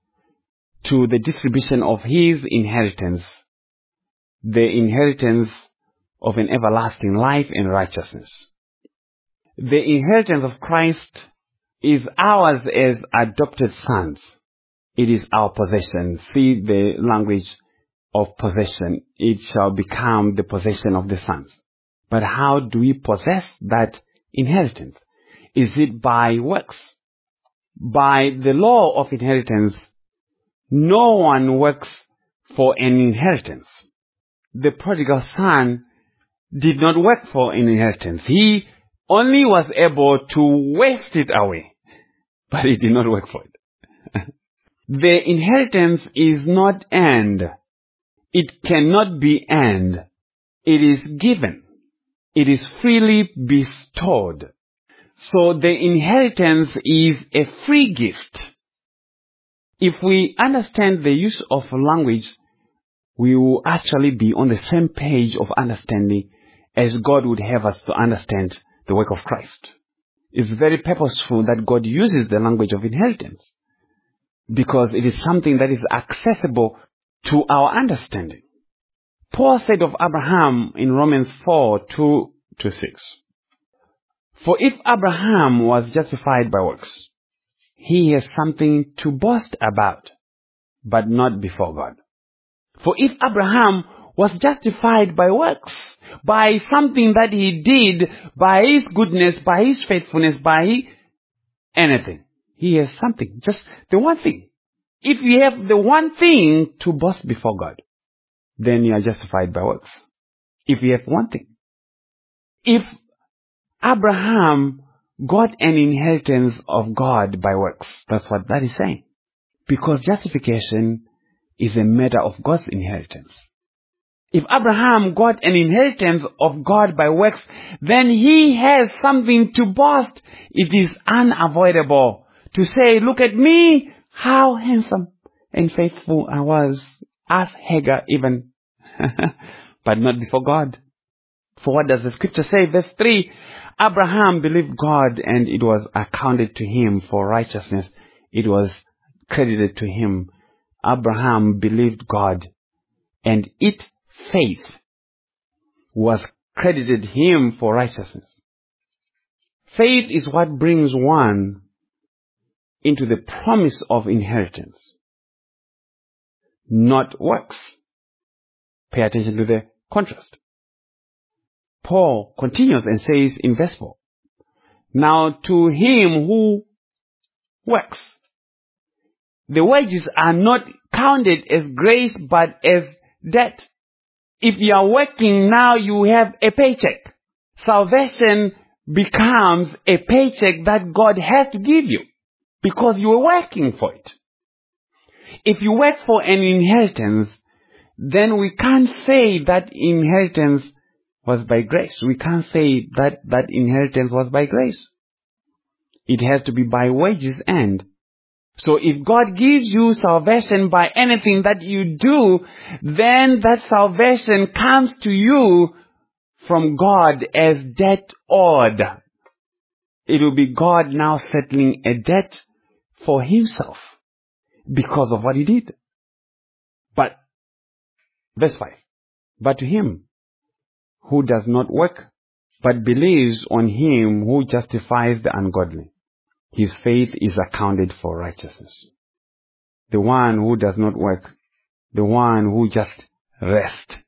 to the distribution of his inheritance, the inheritance of an everlasting life and righteousness. The inheritance of Christ is ours as adopted sons. It is our possession. See the language of possession. It shall become the possession of the sons. But how do we possess that inheritance? Is it by works? By the law of inheritance, no one works for an inheritance. The prodigal son did not work for an inheritance. He only was able to waste it away, but he did not work for it. The inheritance is not earned. It cannot be earned. It is given. It is freely bestowed. So the inheritance is a free gift. If we understand the use of language, we will actually be on the same page of understanding as God would have us to understand the work of Christ. It's very purposeful that God uses the language of inheritance, because it is something that is accessible to our understanding. Paul said of Abraham in Romans 4:2-6, for if Abraham was justified by works, he has something to boast about, but not before God. For if Abraham was justified by works, by something that he did, by his goodness, by his faithfulness, by anything, he has something, just the one thing. If you have the one thing to boast before God, then you are justified by works. if he hath one thing. If Abraham got an inheritance of God by works, that's what that is saying. Because justification is a matter of God's inheritance. If Abraham got an inheritance of God by works, then he has something to boast. It is unavoidable to say, look at me, how handsome and faithful I was, as Hagar even, but not before God. For what does the scripture say? Verse 3, Abraham believed God and it was accounted to him for righteousness. It was credited to him. Abraham believed God and faith was credited him for righteousness. Faith is what brings one into the promise of inheritance, not works. Pay attention to the contrast. Paul continues and says in verse 4, now to him who works, the wages are not counted as grace but as debt. If you are working now, you have a paycheck. Salvation becomes a paycheck that God has to give you because you are working for it. If you work for an inheritance, then we can't say that inheritance was by grace. We can't say that inheritance was by grace. It has to be by wages and. So if God gives you salvation by anything that you do, then that salvation comes to you from God as debt owed. It will be God now settling a debt for himself because of what he did. But, verse 5, but to him who does not work, but believes on him who justifies the ungodly, his faith is accounted for righteousness. The one who does not work, the one who just rests,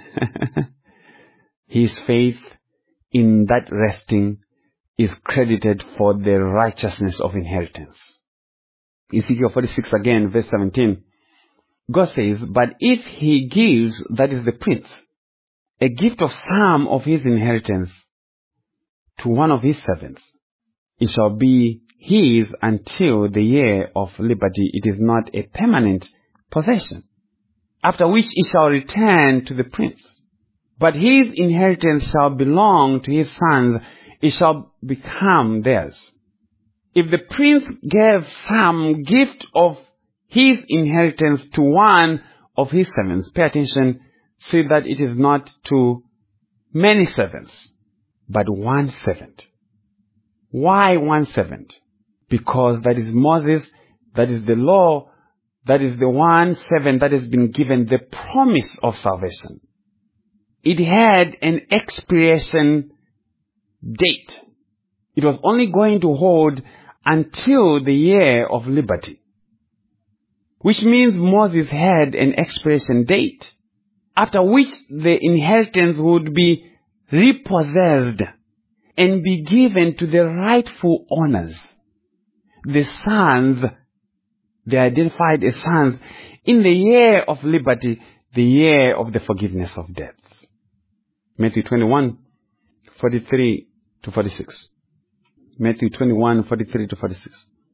his faith in that resting is credited for the righteousness of inheritance. Ezekiel 46 again, verse 17. God says, but if he gives, that is the prince, a gift of some of his inheritance to one of his servants, it shall be his until the year of liberty. It is not a permanent possession, after which it shall return to the prince. But his inheritance shall belong to his sons. It shall become theirs. If the prince gave some gift of his inheritance to one of his servants, pay attention, see that it is not to many servants, but one servant. Why one servant? Because that is Moses, that is the law, that is the one servant that has been given the promise of salvation. It had an expiration date. It was only going to hold until the year of liberty, which means Moses had an expiration date, after which the inheritance would be repossessed and be given to the rightful owners. The sons, they identified as sons in the year of liberty, the year of the forgiveness of debts. Matthew 21, 43 to 46. Matthew 21, 43 to 46.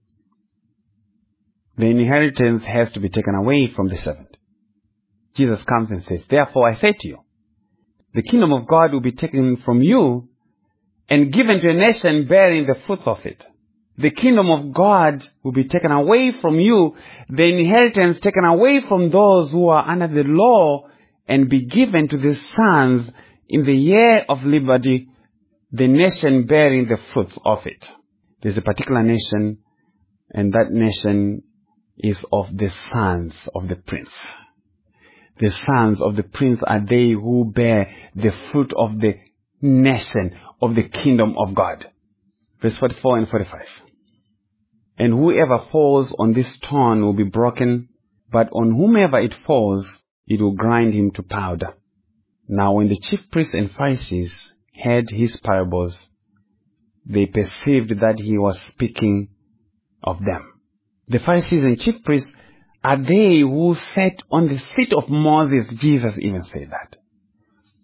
The inheritance has to be taken away from the servant. Jesus comes and says, therefore I say to you, the kingdom of God will be taken from you and given to a nation bearing the fruits of it. The kingdom of God will be taken away from you, the inheritance taken away from those who are under the law, and be given to the sons in the year of liberty, the nation bearing the fruits of it. There's a particular nation, and that nation is of the sons of the prince. The sons of the prince are they who bear the fruit of the nation, of the kingdom of God. Verse 44 and 45. And whoever falls on this stone will be broken, but on whomever it falls, it will grind him to powder. Now when the chief priests and Pharisees heard his parables, they perceived that he was speaking of them. The Pharisees and chief priests are they who sat on the seat of Moses. Jesus even said that.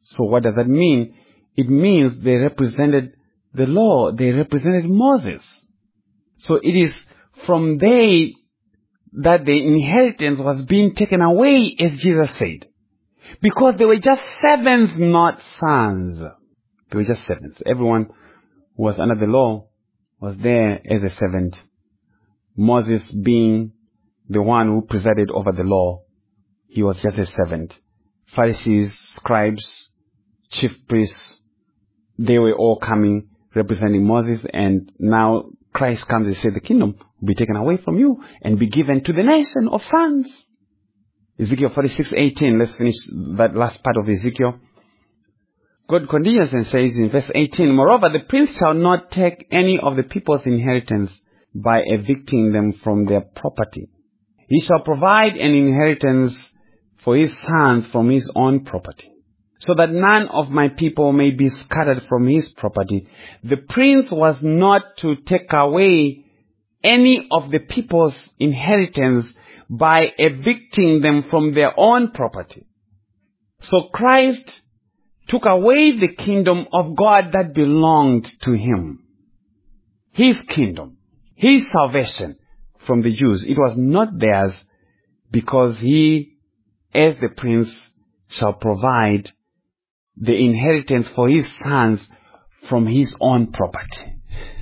So what does that mean? It means they represented the law. They represented Moses. So it is from they that the inheritance was being taken away, as Jesus said. Because they were just servants, not sons. They were just servants. Everyone who was under the law was there as a servant. Moses being the one who presided over the law, he was just a servant. Pharisees, scribes, chief priests, they were all coming representing Moses, and now Christ comes and says the kingdom will be taken away from you and be given to the nation of sons. Ezekiel 46:18. Let's finish that last part of Ezekiel. God continues and says in verse 18, "Moreover, the prince shall not take any of the people's inheritance by evicting them from their property. He shall provide an inheritance for his sons from his own property, so that none of my people may be scattered from his property." The prince was not to take away any of the people's inheritance by evicting them from their own property. So Christ took away the kingdom of God that belonged to him. His kingdom, his salvation from the Jews. It was not theirs, because he, as the prince, shall provide the inheritance for his sons from his own property.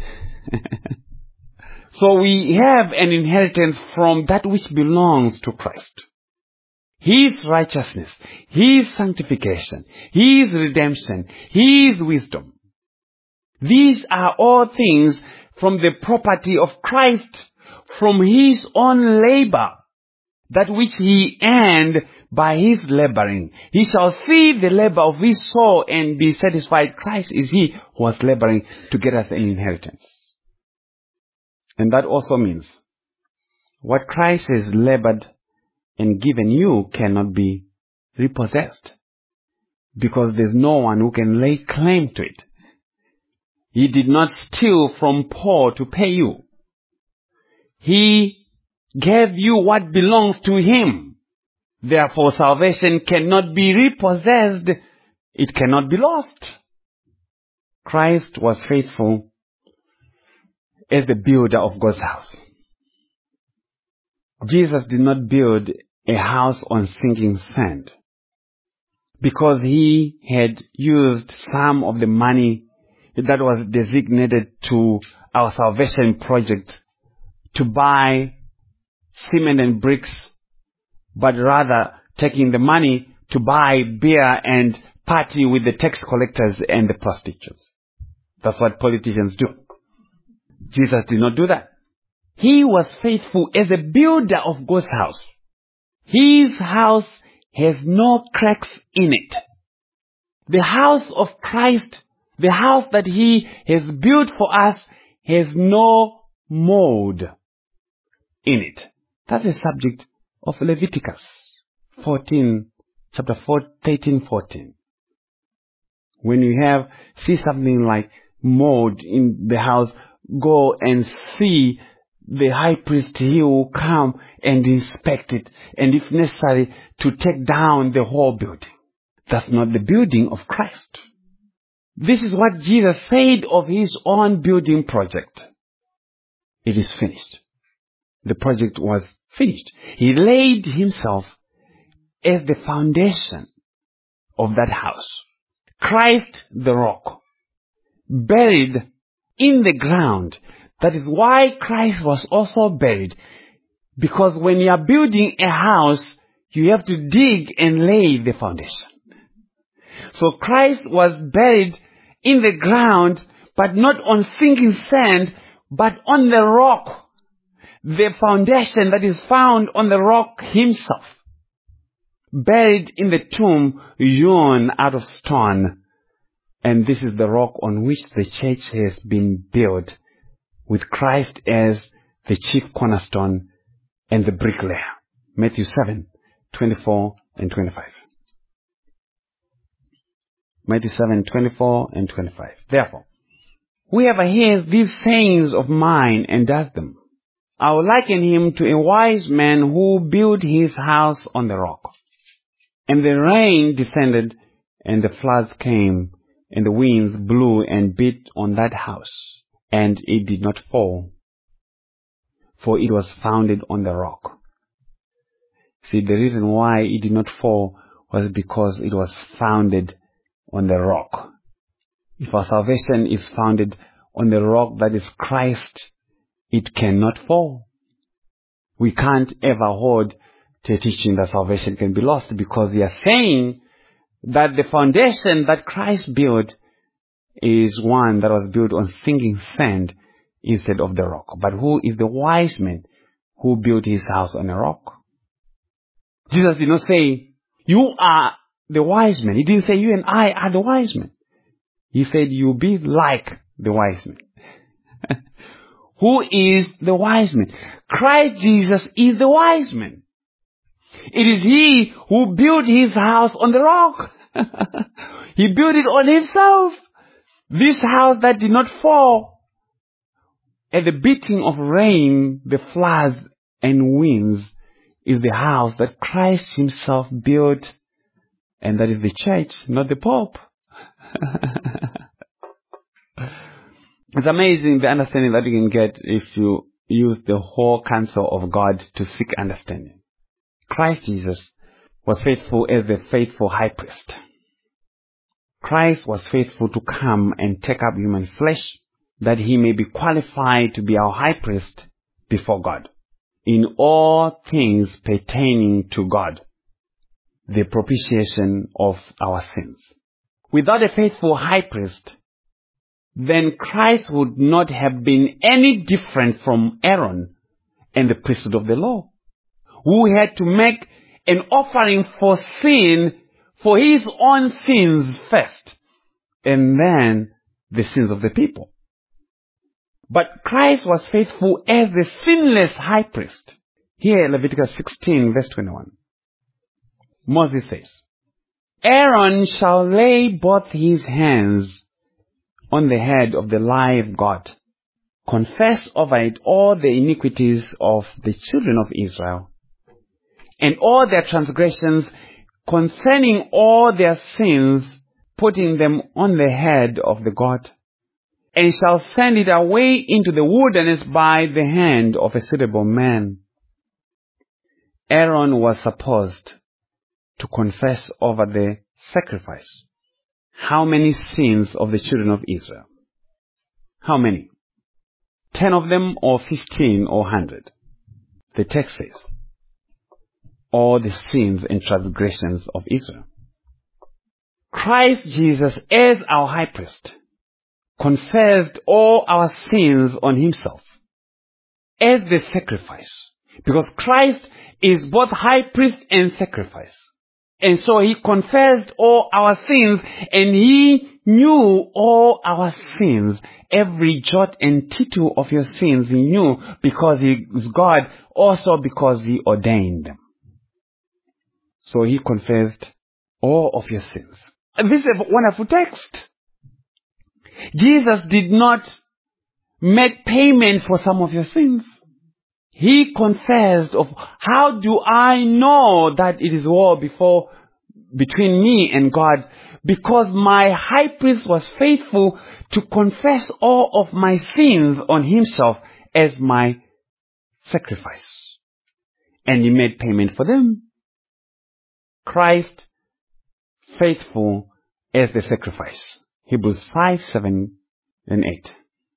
So we have an inheritance from that which belongs to Christ. His righteousness, his sanctification, his redemption, his wisdom. These are all things from the property of Christ, from his own labor, that which he earned by his laboring. He shall see the labor of his soul and be satisfied. Christ is he who was laboring to get us an inheritance. And that also means what Christ has labored and given you cannot be repossessed, because there's no one who can lay claim to it. He did not steal from poor to pay you. He gave you what belongs to him. Therefore, salvation cannot be repossessed. It cannot be lost. Christ was faithful as the builder of God's house. Jesus did not build a house on sinking sand, because he had used some of the money that was designated to our salvation project to buy cement and bricks, but rather taking the money to buy beer and party with the tax collectors and the prostitutes. That's what politicians do. Jesus did not do that. He was faithful as a builder of God's house. His house has no cracks in it. The house of Christ, the house that he has built for us, has no mold in it. That's the subject of Leviticus 14, chapter 13, 14. When you see something like mold in the house, go and see the high priest. He will come and inspect it, and if necessary, to take down the whole building. That's not the building of Christ. This is what Jesus said of his own building project. It is finished. The project was finished. He laid himself as the foundation of that house. Christ the rock, buried in the ground. That is why Christ was also buried. Because when you are building a house, you have to dig and lay the foundation. So Christ was buried in the ground, but not on sinking sand, but on the rock. The foundation that is found on the rock himself. Buried in the tomb hewn out of stone. And this is the rock on which the church has been built, with Christ as the chief cornerstone and the bricklayer. Matthew 7, 24 and 25. Matthew 7, 24 and 25. Therefore, whoever hears these sayings of mine and does them, I will liken him to a wise man who built his house on the rock. And the rain descended, and the floods came, and the winds blew and beat on that house, and it did not fall, for it was founded on the rock. See, the reason why it did not fall was because it was founded on the rock. If our salvation is founded on the rock that is Christ, it cannot fall. We can't ever hold to a teaching that salvation can be lost, because we are saying that the foundation that Christ built is one that was built on sinking sand instead of the rock. But who is the wise man who built his house on a rock? Jesus did not say, you are the wise man. He didn't say, you and I are the wise men. He said, you be like the wise man. Who is the wise man? Christ Jesus is the wise man. It is he who built his house on the rock. He built it on himself. This house that did not fall at the beating of rain, the floods and winds, is the house that Christ himself built, and that is the church, not the Pope. It's amazing the understanding that you can get if you use the whole counsel of God to seek understanding. Christ Jesus was faithful as the faithful high priest. Christ was faithful to come and take up human flesh, that he may be qualified to be our high priest before God in all things pertaining to God, the propitiation of our sins. Without a faithful high priest, then Christ would not have been any different from Aaron and the priesthood of the law, who had to make an offering for sin, for his own sins first, and then the sins of the people. But Christ was faithful as the sinless high priest. Here, Leviticus 16, verse 21. Moses says, Aaron shall lay both his hands on the head of the live goat, confess over it all the iniquities of the children of Israel, and all their transgressions concerning all their sins, putting them on the head of the goat, and shall send it away into the wilderness by the hand of a suitable man. Aaron was supposed to confess over the sacrifice how many sins of the children of Israel? How many? 10 of them, or 15, or 100? The text says, all the sins and transgressions of Israel. Christ Jesus, as our high priest, confessed all our sins on himself as the sacrifice, because Christ is both high priest and sacrifice. And so he confessed all our sins, and he knew all our sins. Every jot and tittle of your sins he knew, because he is God, also because he ordained them. So he confessed all of your sins. And this is a wonderful text. Jesus did not make payment for some of your sins. He confessed of, how do I know that it is war between me and God? Because my high priest was faithful to confess all of my sins on himself as my sacrifice. And he made payment for them. Christ, faithful as the sacrifice. Hebrews 5, 7, and 8.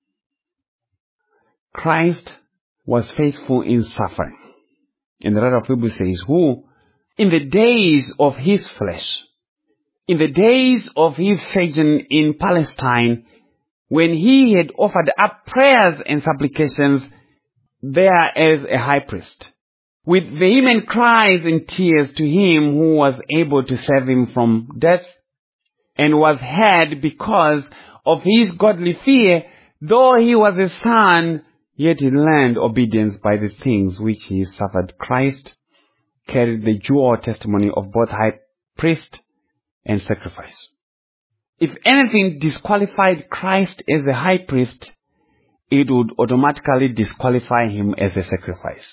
Christ was faithful in suffering. And the writer of Hebrews says, who, in the days of his flesh, in the days of his sojourn in Palestine, when he had offered up prayers and supplications there as a high priest, with vehement cries and tears to him who was able to save him from death, and was heard because of his godly fear, though he was a son, yet he learned obedience by the things which he suffered. Christ carried the dual testimony of both high priest and sacrifice. If anything disqualified Christ as a high priest, it would automatically disqualify him as a sacrifice.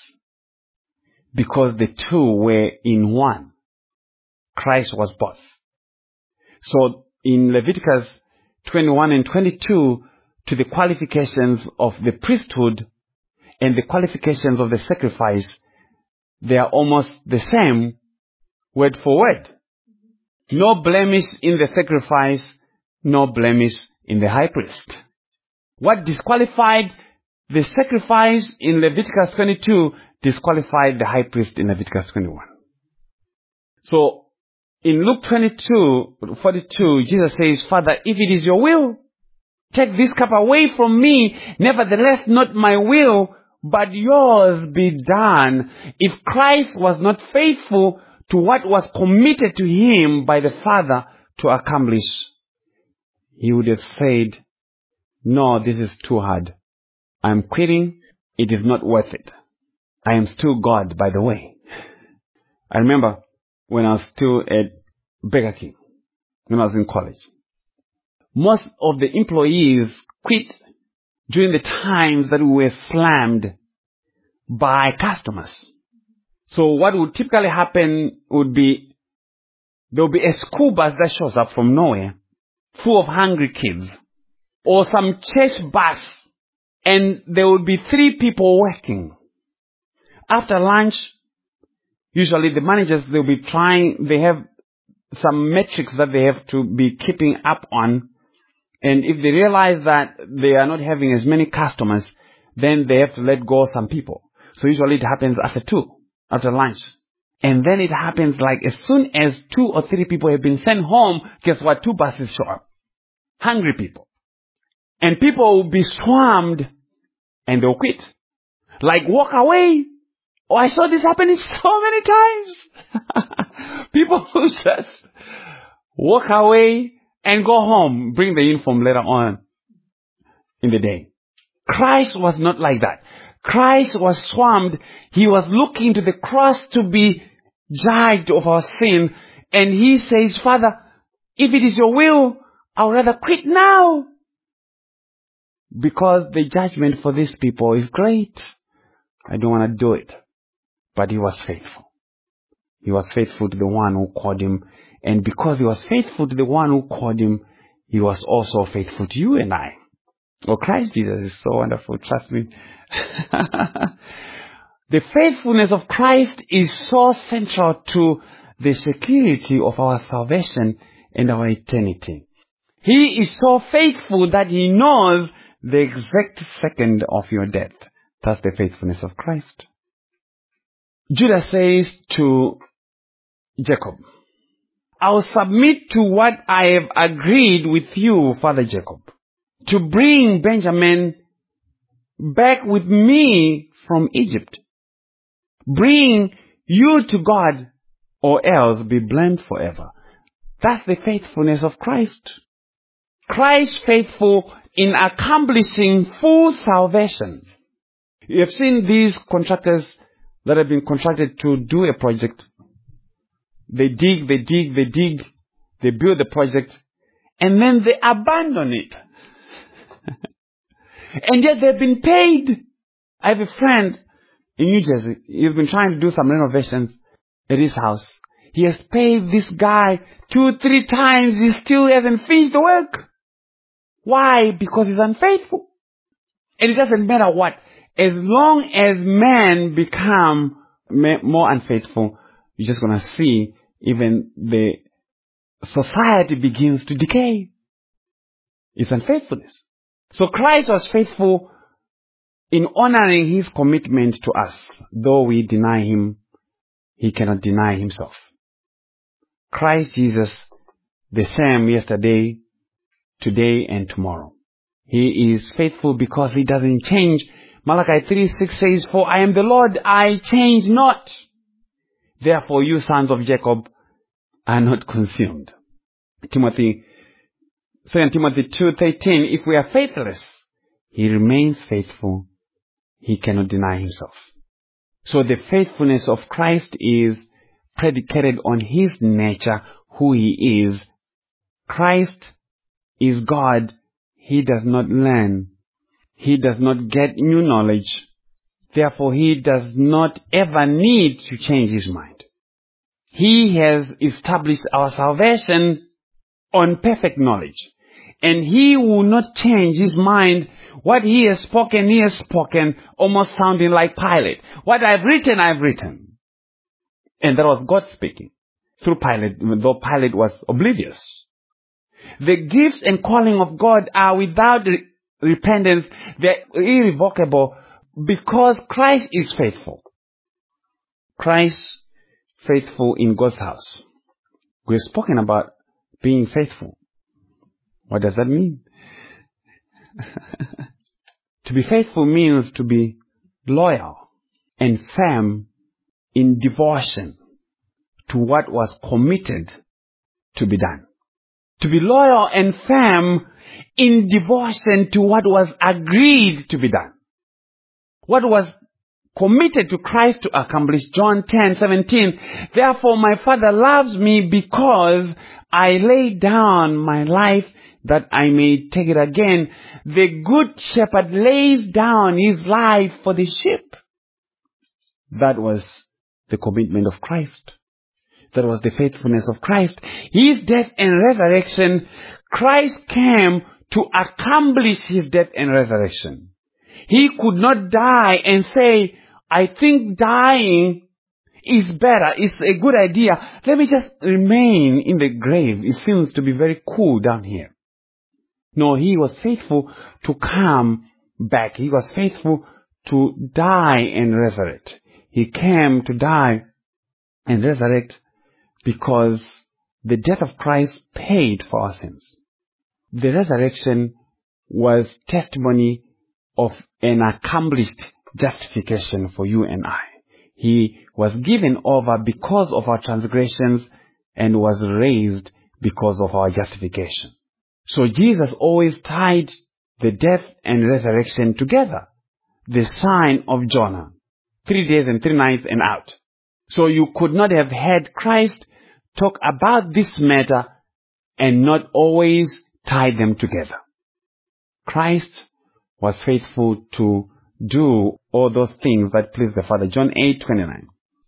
Because the two were in one. Christ was both. So in Leviticus 21 and 22, to the qualifications of the priesthood and the qualifications of the sacrifice, they are almost the same, word for word. No blemish in the sacrifice, no blemish in the high priest. What disqualified the sacrifice in Leviticus 22 disqualified the high priest in Leviticus 21. So in Luke 22:42, Jesus says, Father, if it is your will, take this cup away from me. Nevertheless, not my will, but yours be done. If Christ was not faithful to what was committed to him by the Father to accomplish, he would have said, no, this is too hard. I'm quitting. It is not worth it. I am still God, by the way. I remember when I was still at Burger King, when I was in college. Most of the employees quit during the times that we were slammed by customers. So what would typically happen would be, there will be a school bus that shows up from nowhere, full of hungry kids, or some church bus, and there will be 3 people working. After lunch, usually the managers, they have some metrics that they have to be keeping up on. And if they realize that they are not having as many customers, then they have to let go some people. So usually it happens after lunch. And then it happens like as soon as 2 or 3 people have been sent home, guess what? 2 buses show up. Hungry people. And people will be swarmed and they'll quit. Like, walk away. Oh, I saw this happening so many times. People who just walk away and go home, bring the uniform later on in the day. Christ was not like that. Christ was swarmed. He was looking to the cross to be judged of our sin. And he says, Father, if it is your will, I would rather quit now. Because the judgment for these people is great. I don't want to do it. But he was faithful. He was faithful to the one who called him. And because he was faithful to the one who called him, he was also faithful to you and I. Oh, Christ Jesus is so wonderful. Trust me. The faithfulness of Christ is so central to the security of our salvation and our eternity. He is so faithful that he knows the exact second of your death. That's the faithfulness of Christ. Judah says to Jacob, I will submit to what I have agreed with you, Father Jacob, to bring Benjamin back with me from Egypt. Bring you to God, or else be blamed forever. That's the faithfulness of Christ. Christ faithful in accomplishing full salvation. You have seen these contractors that have been contracted to do a project. They dig, they build the project, and then they abandon it. And yet they've been paid. I have a friend in New Jersey. He's been trying to do some renovations at his house. He has paid this guy 2-3 times. He still hasn't finished the work. Why? Because he's unfaithful. And it doesn't matter what. As long as men become more unfaithful, you're just going to see even the society begins to decay. It's unfaithfulness. So Christ was faithful in honoring his commitment to us. Though we deny him, he cannot deny himself. Christ Jesus, the same yesterday, today, and tomorrow. He is faithful because he doesn't change. Malachi 3:6 says, For I am the Lord, I change not. Therefore you sons of Jacob are not consumed. 2 Timothy 2:13, if we are faithless, he remains faithful. He cannot deny himself. So the faithfulness of Christ is predicated on his nature, who he is. Christ is God. He does not learn. He does not get new knowledge. Therefore, he does not ever need to change his mind. He has established our salvation on perfect knowledge. And he will not change his mind. What he has spoken, almost sounding like Pilate. What I've written, I've written. And that was God speaking through Pilate, though Pilate was oblivious. The gifts and calling of God are without repentance. They're irrevocable because Christ is faithful. Christ faithful in God's house. We've spoken about being faithful. What does that mean? To be faithful means to be loyal and firm in devotion to what was committed to be done. To be loyal and firm in devotion to what was agreed to be done. What was committed to Christ to accomplish. John 10:17. Therefore my Father loves me because I lay down my life that I may take it again. The good shepherd lays down his life for the sheep. That was the commitment of Christ. That was the faithfulness of Christ. His death and resurrection, Christ came to accomplish his death and resurrection. He could not die and say, I think dying is better. It's a good idea. Let me just remain in the grave. It seems to be very cool down here. No, he was faithful to come back. He was faithful to die and resurrect. He came to die and resurrect because the death of Christ paid for our sins. The resurrection was testimony of an accomplished justification for you and I. He was given over because of our transgressions and was raised because of our justification. So Jesus always tied the death and resurrection together. The sign of Jonah. 3 days and 3 nights and out. So you could not have had Christ talk about this matter and not always tie them together. Christ was faithful to do all those things that please the Father. John 8:29.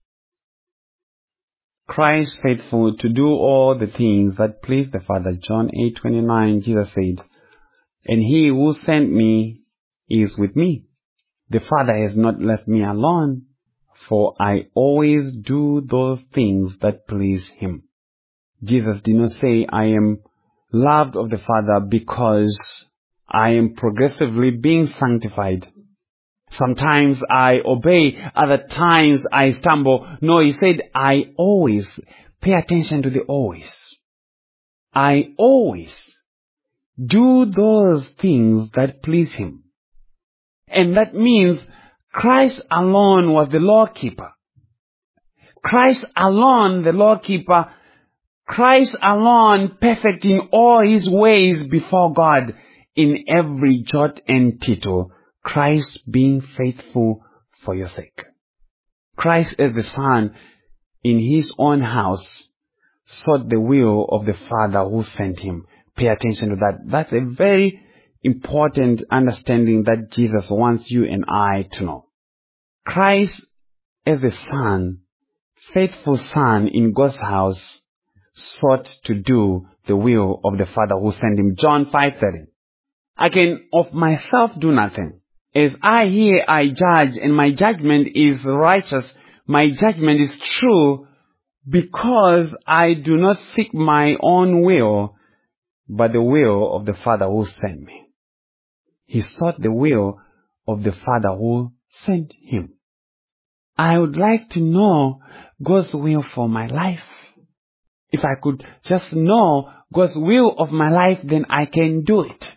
Christ faithful to do all the things that please the Father. John 8:29. Jesus said, and he who sent me is with me. The Father has not left me alone, for I always do those things that please him. Jesus did not say, I am loved of the Father because I am progressively being sanctified. Sometimes I obey, other times I stumble. No, he said, I always. Pay attention to the always. I always do those things that please him. And that means Christ alone was the lawkeeper. Christ alone the lawkeeper. Christ alone perfect in all his ways before God in every jot and tittle. Christ being faithful for your sake. Christ as the Son in his own house sought the will of the Father who sent him. Pay attention to that. That's a very important understanding that Jesus wants you and I to know. Christ as the Son, faithful Son in God's house, sought to do the will of the Father who sent him. John 5:30. I can of myself do nothing. As I hear, I judge, and my judgment is righteous. My judgment is true, because I do not seek my own will, but the will of the Father who sent me. He sought the will of the Father who sent him. I would like to know God's will for my life. If I could just know God's will of my life, then I can do it.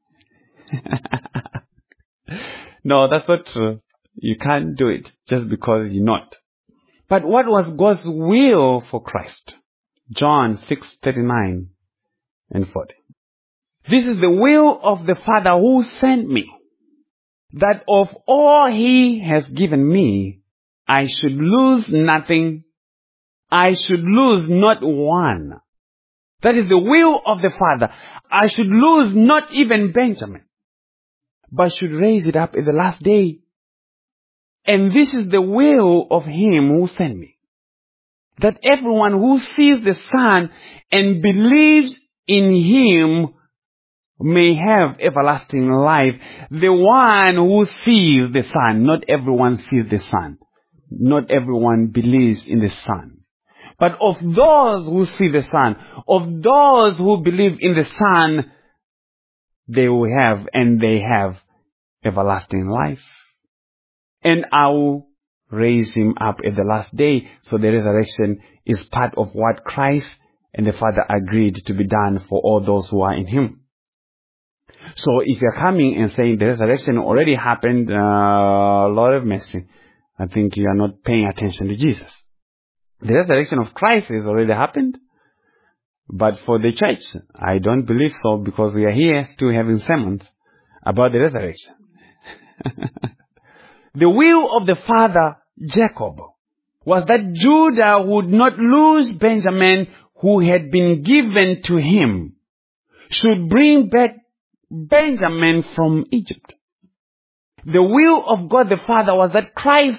No, that's not true. You can't do it just because you're not. But what was God's will for Christ? John 6:39 and 40. This is the will of the Father who sent me, that of all he has given me, I should lose nothing. I should lose not one. That is the will of the Father. I should lose not even Benjamin, but should raise it up in the last day. And this is the will of him who sent me, that everyone who sees the Son and believes in him may have everlasting life. The one who sees the Son, not everyone sees the Son. Not everyone believes in the Son. But of those who see the Son, of those who believe in the Son, they will have, and they have, everlasting life. And I will raise him up at the last day. So the resurrection is part of what Christ and the Father agreed to be done for all those who are in him. So if you're coming and saying the resurrection already happened, Lord have mercy, I think you are not paying attention to Jesus. The resurrection of Christ has already happened. But for the church, I don't believe so, because we are here still having sermons about the resurrection. The will of the father, Jacob, was that Judah would not lose Benjamin, who had been given to him, should bring back Benjamin from Egypt. The will of God the Father was that Christ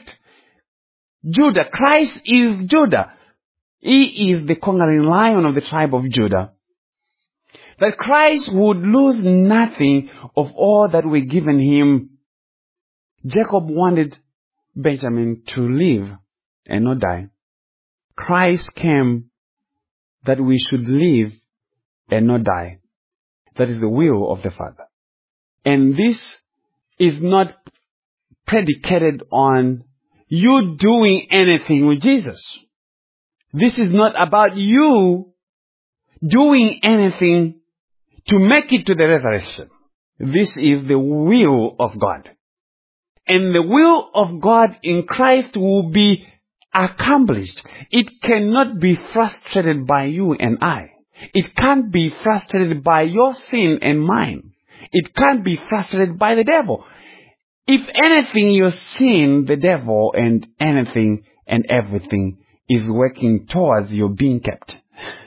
is Judah. He is the conquering lion of the tribe of Judah. That Christ would lose nothing of all that were given him. Jacob wanted Benjamin to live and not die. Christ came that we should live and not die. That is the will of the Father. And this is not predicated on you doing anything with Jesus. This is not about you doing anything to make it to the resurrection. This is the will of God. And the will of God in Christ will be accomplished. It cannot be frustrated by you and I. It can't be frustrated by your sin and mine. It can't be frustrated by the devil. If anything, your sin, the devil, and anything and everything is working towards your being kept.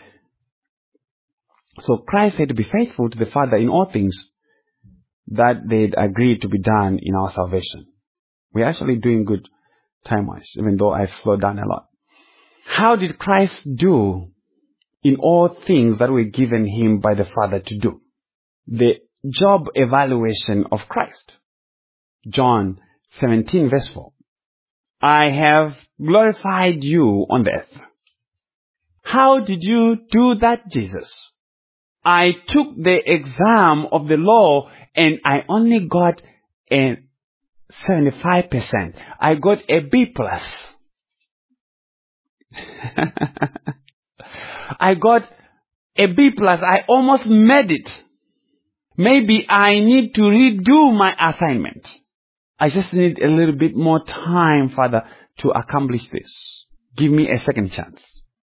So Christ had to be faithful to the Father in all things that they'd agreed to be done in our salvation. We're actually doing good time-wise, even though I've slowed down a lot. How did Christ do in all things that were given him by the Father to do? The job evaluation of Christ. John 17 verse 4. I have glorified you on the earth. How did you do that, Jesus? I took the exam of the law and I only got a 75%. I got a B plus. I got a B plus. I almost made it. Maybe I need to redo my assignment. I just need a little bit more time, Father, to accomplish this. Give me a second chance.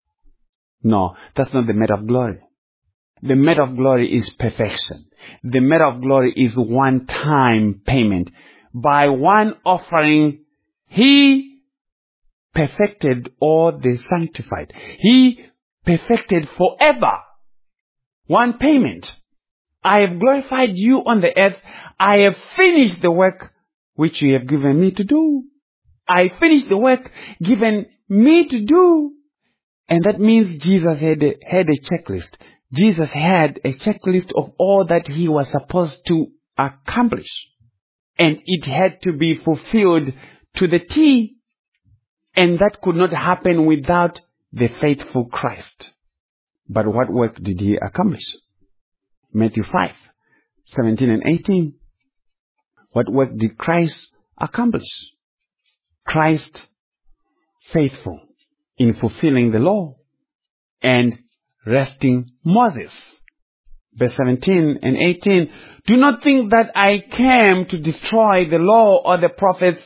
No, that's not the measure of glory. The measure of glory is perfection. The measure of glory is one-time payment. By one offering, he perfected all the sanctified. He perfected forever. One payment. I have glorified you on the earth. I have finished the work which you have given me to do. I finished the work given me to do. And that means Jesus had a checklist. Jesus had a checklist of all that he was supposed to accomplish. And it had to be fulfilled to the T. And that could not happen without the faithful Christ. But what work did he accomplish? Matthew 5, 17 and 18. What work did Christ accomplish? Christ faithful in fulfilling the law and resting Moses. Verse 17 and 18. Do not think that I came to destroy the law or the prophets.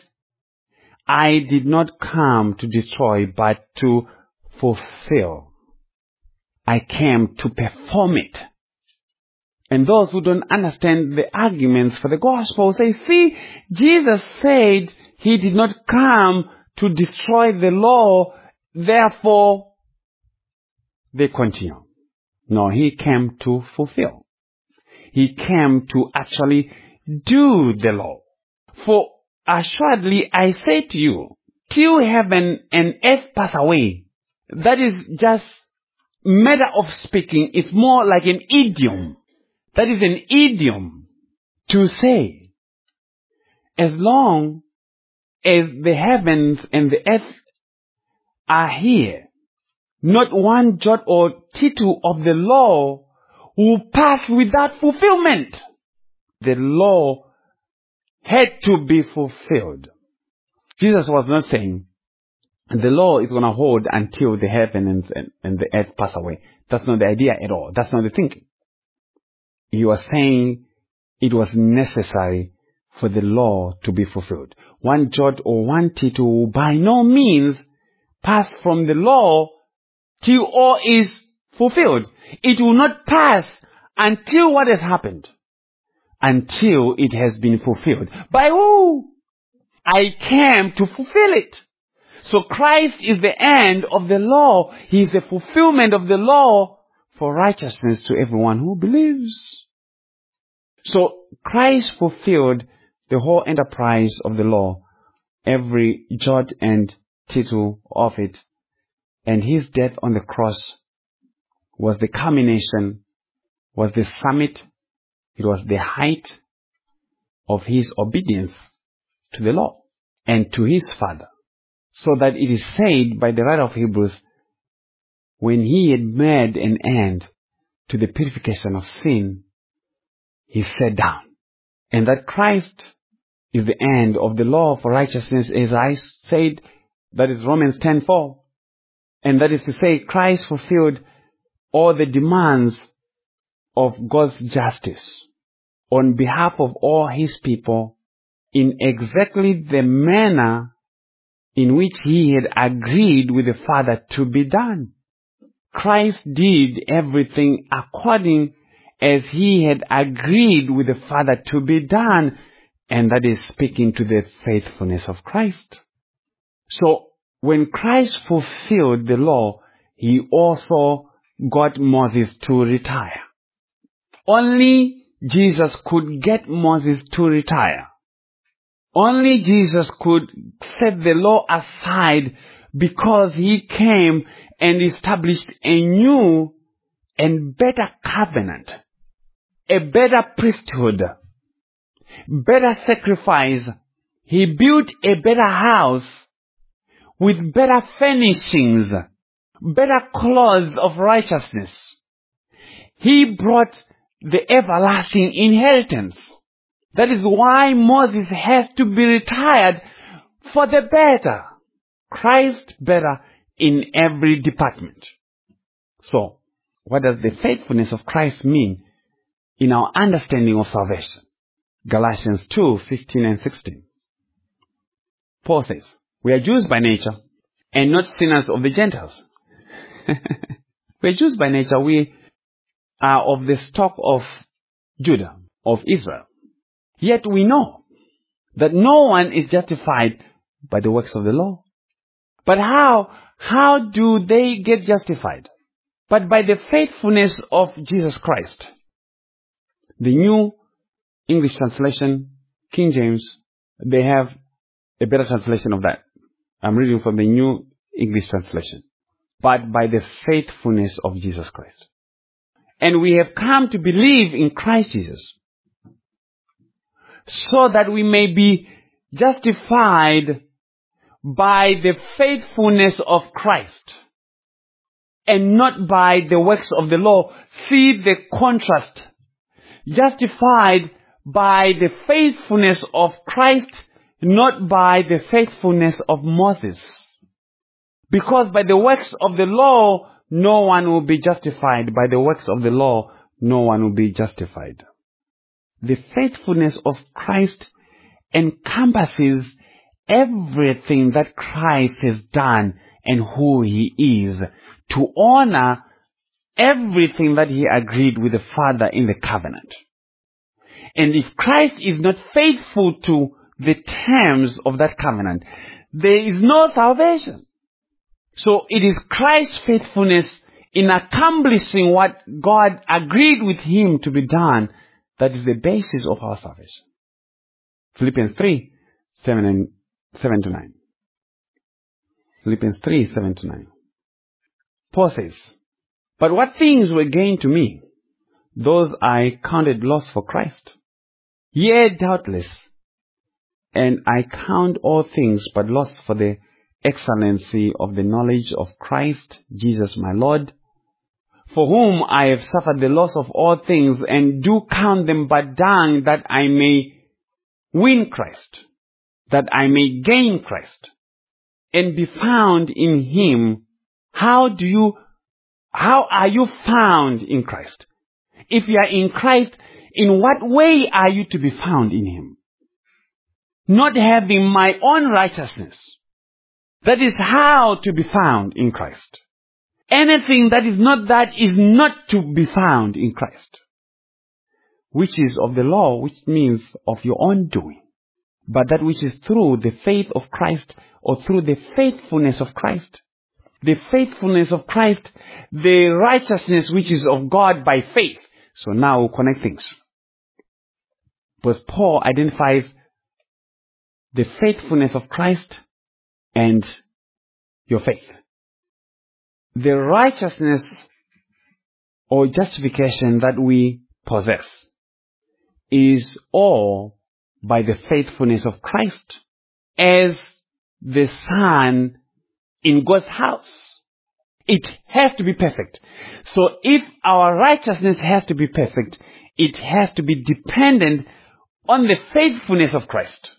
I did not come to destroy, but to fulfill. I came to perform it. And those who don't understand the arguments for the gospel say, see, Jesus said he did not come to destroy the law, therefore they continue. No, he came to fulfill. He came to actually do the law. For assuredly I say to you, till heaven and earth pass away, that is just matter of speaking, it's more like an idiom. That is an idiom to say, as long as the heavens and the earth are here, not one jot or tittle of the law will pass without fulfillment. The law had to be fulfilled. Jesus was not saying the law is going to hold until the heavens and the earth pass away. That's not the idea at all. That's not the thinking. He was saying it was necessary for the law to be fulfilled. One jot or one tittle will by no means pass from the law till all is fulfilled. It will not pass until what has happened? Until it has been fulfilled. By who? I came to fulfill it. So Christ is the end of the law. He is the fulfillment of the law for righteousness to everyone who believes. So Christ fulfilled the whole enterprise of the law, every jot and tittle of it. And his death on the cross was the culmination, was the summit, it was the height of his obedience to the law and to his Father. So that it is said by the writer of Hebrews, when he had made an end to the purification of sin, he sat down. And that Christ is the end of the law for righteousness, as I said, that is Romans 10:4. And that is to say, Christ fulfilled all the demands of God's justice on behalf of all his people in exactly the manner in which he had agreed with the Father to be done. Christ did everything according as he had agreed with the Father to be done, and that is speaking to the faithfulness of Christ. So, when Christ fulfilled the law, he also got Moses to retire. Only Jesus could get Moses to retire. Only Jesus could set the law aside because he came and established a new and better covenant, a better priesthood, better sacrifice. He built a better house with better furnishings, better clothes of righteousness. He brought the everlasting inheritance. That is why Moses has to be retired for the better. Christ better in every department. So, what does the faithfulness of Christ mean in our understanding of salvation? Galatians 2:15 and 16. Paul says, we are Jews by nature and not sinners of the Gentiles. We are Jews by nature. We are of the stock of Judah, of Israel. Yet we know that no one is justified by the works of the law. But how do they get justified? But by the faithfulness of Jesus Christ. The New English Translation, King James, they have a better translation of that. I'm reading from the New English Translation. But by the faithfulness of Jesus Christ. And we have come to believe in Christ Jesus, so that we may be justified by the faithfulness of Christ and not by the works of the law. See the contrast. Justified by the faithfulness of Christ, not by the faithfulness of Moses. Because by the works of the law, no one will be justified. By the works of the law, no one will be justified. The faithfulness of Christ encompasses everything that Christ has done and who he is, to honor everything that he agreed with the Father in the covenant. And if Christ is not faithful to the terms of that covenant, there is no salvation. So it is Christ's faithfulness in accomplishing what God agreed with him to be done that is the basis of our salvation. Philippians 3:7-9. Philippians 3:7-9. Paul says, But what things were gain to me, those I counted loss for Christ. Yea, doubtless, and I count all things but loss for the excellency of the knowledge of Christ Jesus my Lord, for whom I have suffered the loss of all things, and do count them but dung, that I may win Christ, that I may gain Christ, and be found in him. How are you found in Christ? If you are in Christ, in what way are you to be found in him? Not having my own righteousness. That is how to be found in Christ. Anything that is not that is not to be found in Christ. Which is of the law, which means of your own doing. But that which is through the faith of Christ, or through the faithfulness of Christ. The faithfulness of Christ, the righteousness which is of God by faith. So now we'll connect things. Because Paul identifies the faithfulness of Christ and your faith. The righteousness or justification that we possess is all by the faithfulness of Christ as the Son in God's house. It has to be perfect. So if our righteousness has to be perfect, it has to be dependent on the faithfulness of Christ.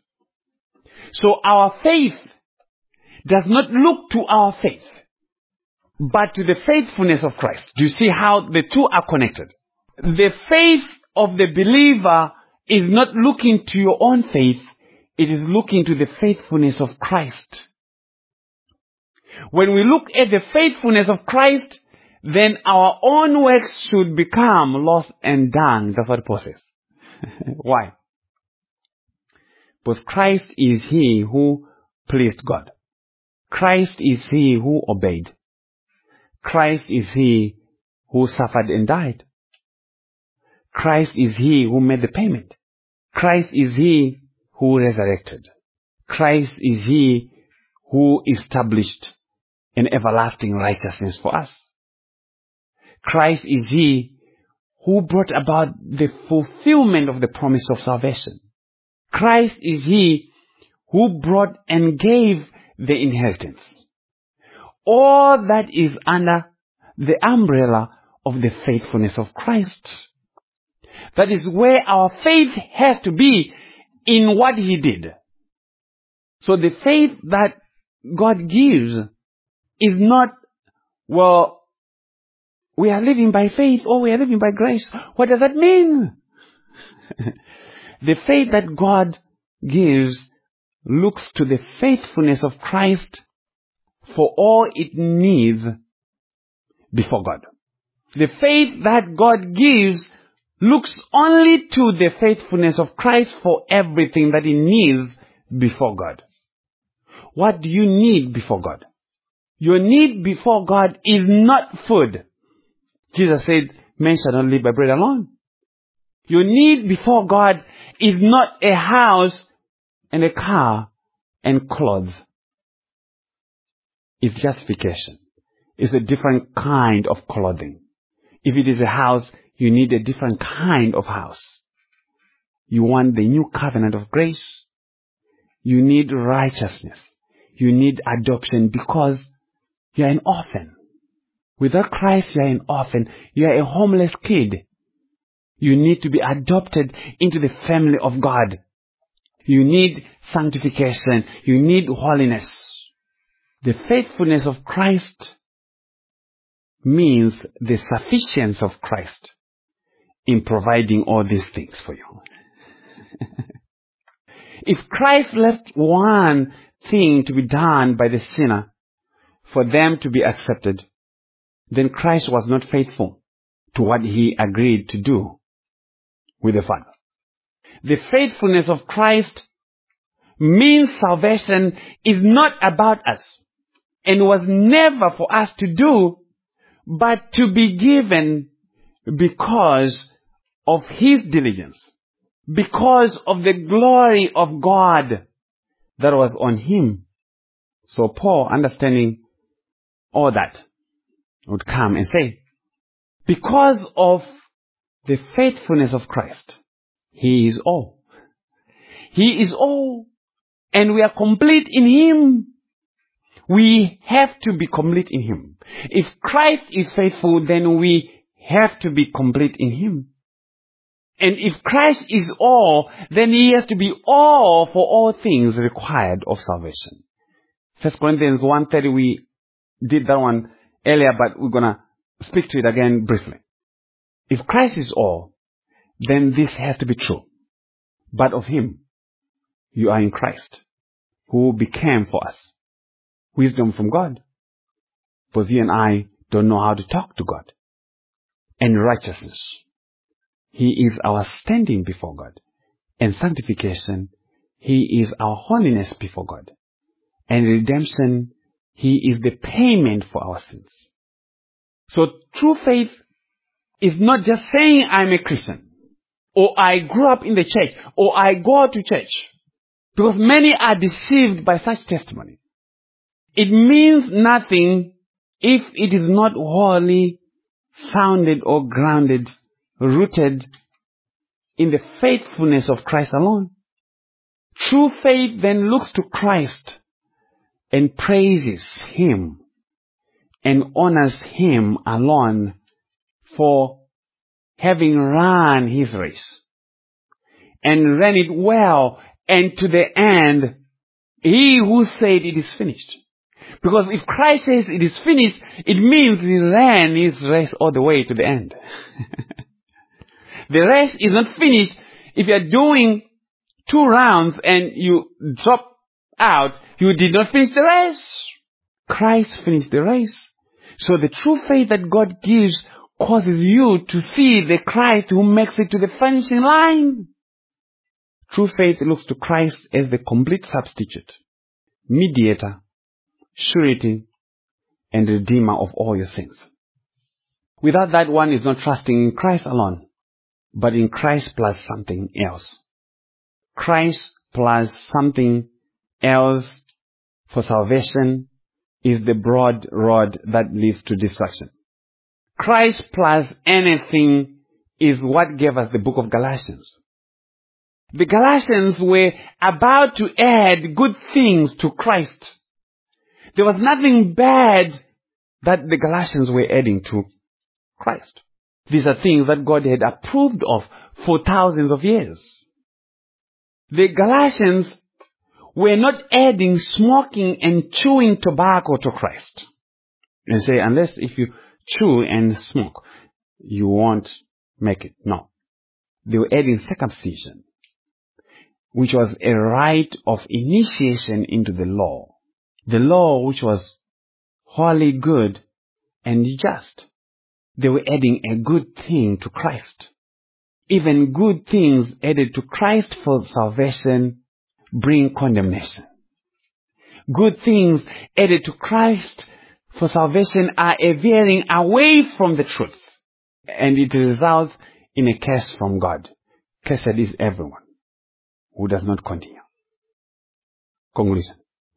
So our faith does not look to our faith, but to the faithfulness of Christ. Do you see how the two are connected? The faith of the believer is not looking to your own faith, it is looking to the faithfulness of Christ. When we look at the faithfulness of Christ, then our own works should become lost and done. That's what Paul says. Why? Because Christ is he who pleased God. Christ is he who obeyed. Christ is he who suffered and died. Christ is he who made the payment. Christ is he who resurrected. Christ is he who established an everlasting righteousness for us. Christ is he who brought about the fulfillment of the promise of salvation. Christ is he who brought and gave the inheritance. All that is under the umbrella of the faithfulness of Christ. That is where our faith has to be in what he did. So the faith that God gives is not, well, we are living by faith or we are living by grace. What does that mean? The faith that God gives looks to the faithfulness of Christ for all it needs before God. The faith that God gives looks only to the faithfulness of Christ for everything that he needs before God. What do you need before God? Your need before God is not food. Jesus said, man shall not live by bread alone. Your need before God is not a house and a car and clothes. It's justification. It's a different kind of clothing. If it is a house, you need a different kind of house. You want the new covenant of grace. You need righteousness. You need adoption because you are an orphan. Without Christ, you are an orphan. You are a homeless kid. You need to be adopted into the family of God. You need sanctification. You need holiness. The faithfulness of Christ means the sufficiency of Christ in providing all these things for you. If Christ left one thing to be done by the sinner for them to be accepted, then Christ was not faithful to what he agreed to do with the Father. The faithfulness of Christ means salvation is not about us and was never for us to do, but to be given because of his diligence, because of the glory of God that was on him. So Paul, understanding all that, would come and say, Because of the faithfulness of Christ, He is all. He is all. And we are complete in Him. We have to be complete in Him. If Christ is faithful, then we have to be complete in Him. And if Christ is all, then He has to be all for all things required of salvation. 1 Corinthians 1:30, we did that one earlier, but we're going to speak to it again briefly. If Christ is all, then this has to be true. But of Him, you are in Christ, who became for us wisdom from God. Because you and I don't know how to talk to God. And righteousness. He is our standing before God. And sanctification, He is our holiness before God. And redemption, He is the payment for our sins. So true faith is not just saying I'm a Christian, or I grew up in the church, or I go to church. Because many are deceived by such testimony. It means nothing if it is not wholly founded or grounded, rooted in the faithfulness of Christ alone. True faith then looks to Christ and praises Him and honors Him alone for having run His race and ran it well, and to the end, He who said it is finished. Because if Christ says it is finished, it means He ran His race all the way to the end. The race is not finished if you are doing 2 rounds and you drop out. You did not finish the race. Christ finished the race. So the true faith that God gives causes you to see the Christ who makes it to the finishing line. True faith looks to Christ as the complete substitute, mediator, surety, and redeemer of all your sins. Without that, one is not trusting in Christ alone, but in Christ plus something else. Christ plus something else for salvation is the broad road that leads to destruction. Christ plus anything is what gave us the book of Galatians. The Galatians were about to add good things to Christ. There was nothing bad that the Galatians were adding to Christ. These are things that God had approved of for thousands of years. The Galatians were not adding smoking and chewing tobacco to Christ. And say, unless if you chew and smoke, you won't make it. No. They were adding circumcision, which was a rite of initiation into the law. The law which was wholly good and just. They were adding a good thing to Christ. Even good things added to Christ for salvation bring condemnation. Good things added to Christ for salvation are a veering away from the truth. And it results in a curse from God. Cursed is everyone who does not continue. Conclusion.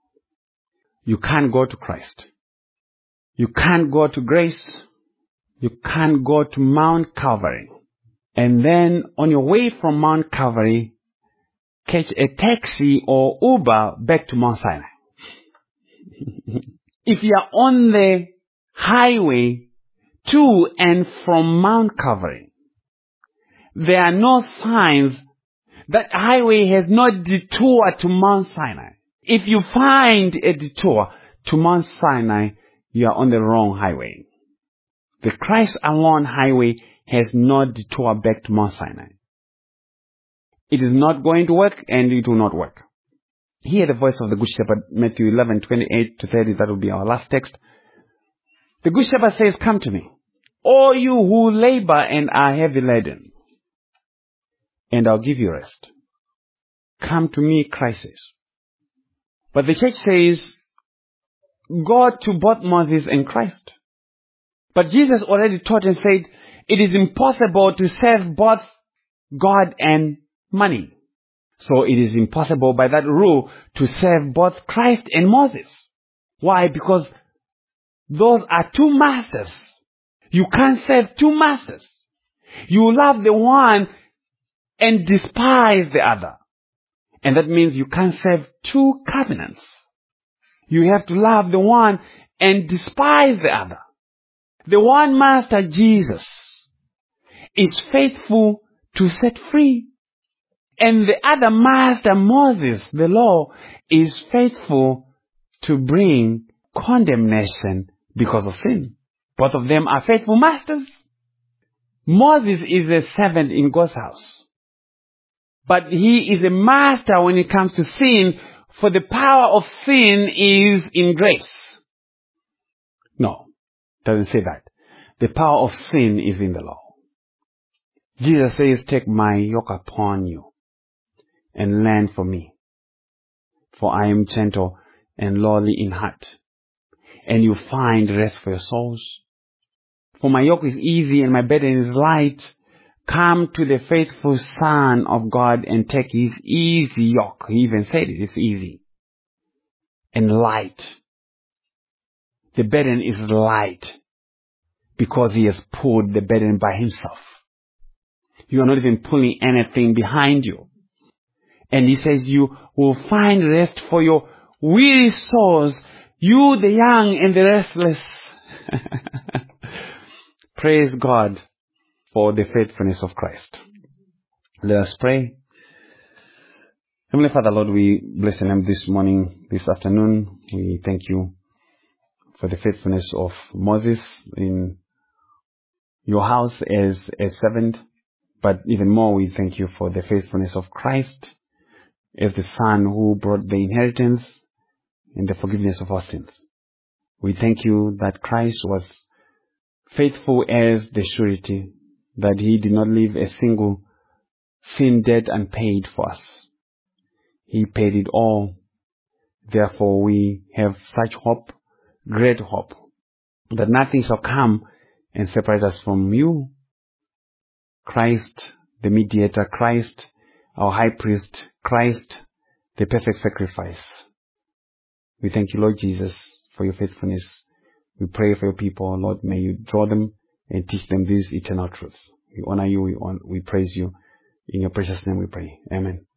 You can't go to Christ. You can't go to grace. You can't go to Mount Calvary. And then on your way from Mount Calvary, catch a taxi or Uber back to Mount Sinai. If you are on the highway to and from Mount Calvary, there are no signs. That highway has no detour to Mount Sinai. If you find a detour to Mount Sinai, you are on the wrong highway. The Christ alone highway has no detour back to Mount Sinai. It is not going to work, and it will not work. Hear the voice of the Good Shepherd, Matthew 11:28-30. That will be our last text. The Good Shepherd says, "Come to me, all you who labor and are heavy laden, and I'll give you rest." Come to me, Christ says. But the church says, go to both Moses and Christ. But Jesus already taught and said, it is impossible to serve both God and money. So it is impossible by that rule to serve both Christ and Moses. Why? Because those are two masters. You can't serve two masters. You love the one and despise the other. And that means you can't serve two covenants. You have to love the one and despise the other. The one master, Jesus, is faithful to set free. And the other master, Moses, the law, is faithful to bring condemnation because of sin. Both of them are faithful masters. Moses is a servant in God's house. But he is a master when it comes to sin, for the power of sin is in grace. No, it doesn't say that. The power of sin is in the law. Jesus says, take my yoke upon you and learn from me. For I am gentle and lowly in heart, and you find rest for your souls. For my yoke is easy and my burden is light. Come to the faithful Son of God and take his easy yoke. He even said it, it's easy and light. The burden is light because he has pulled the burden by himself. You are not even pulling anything behind you. And he says you will find rest for your weary souls, you the young and the restless. Praise God for the faithfulness of Christ. Let us pray. Heavenly Father, Lord, we bless your name this morning, this afternoon. We thank you for the faithfulness of Moses in your house as a servant. But even more, we thank you for the faithfulness of Christ as the Son who brought the inheritance and the forgiveness of our sins. We thank you that Christ was faithful as the surety, that he did not leave a single sin debt unpaid for us. He paid it all. Therefore, we have such hope, great hope, that nothing shall come and separate us from you, Christ, the mediator, Christ, our high priest, Christ, the perfect sacrifice. We thank you, Lord Jesus, for your faithfulness. We pray for your people. Lord, may you draw them and teach them these eternal truths. We honor you. We praise you. In your precious name we pray. Amen.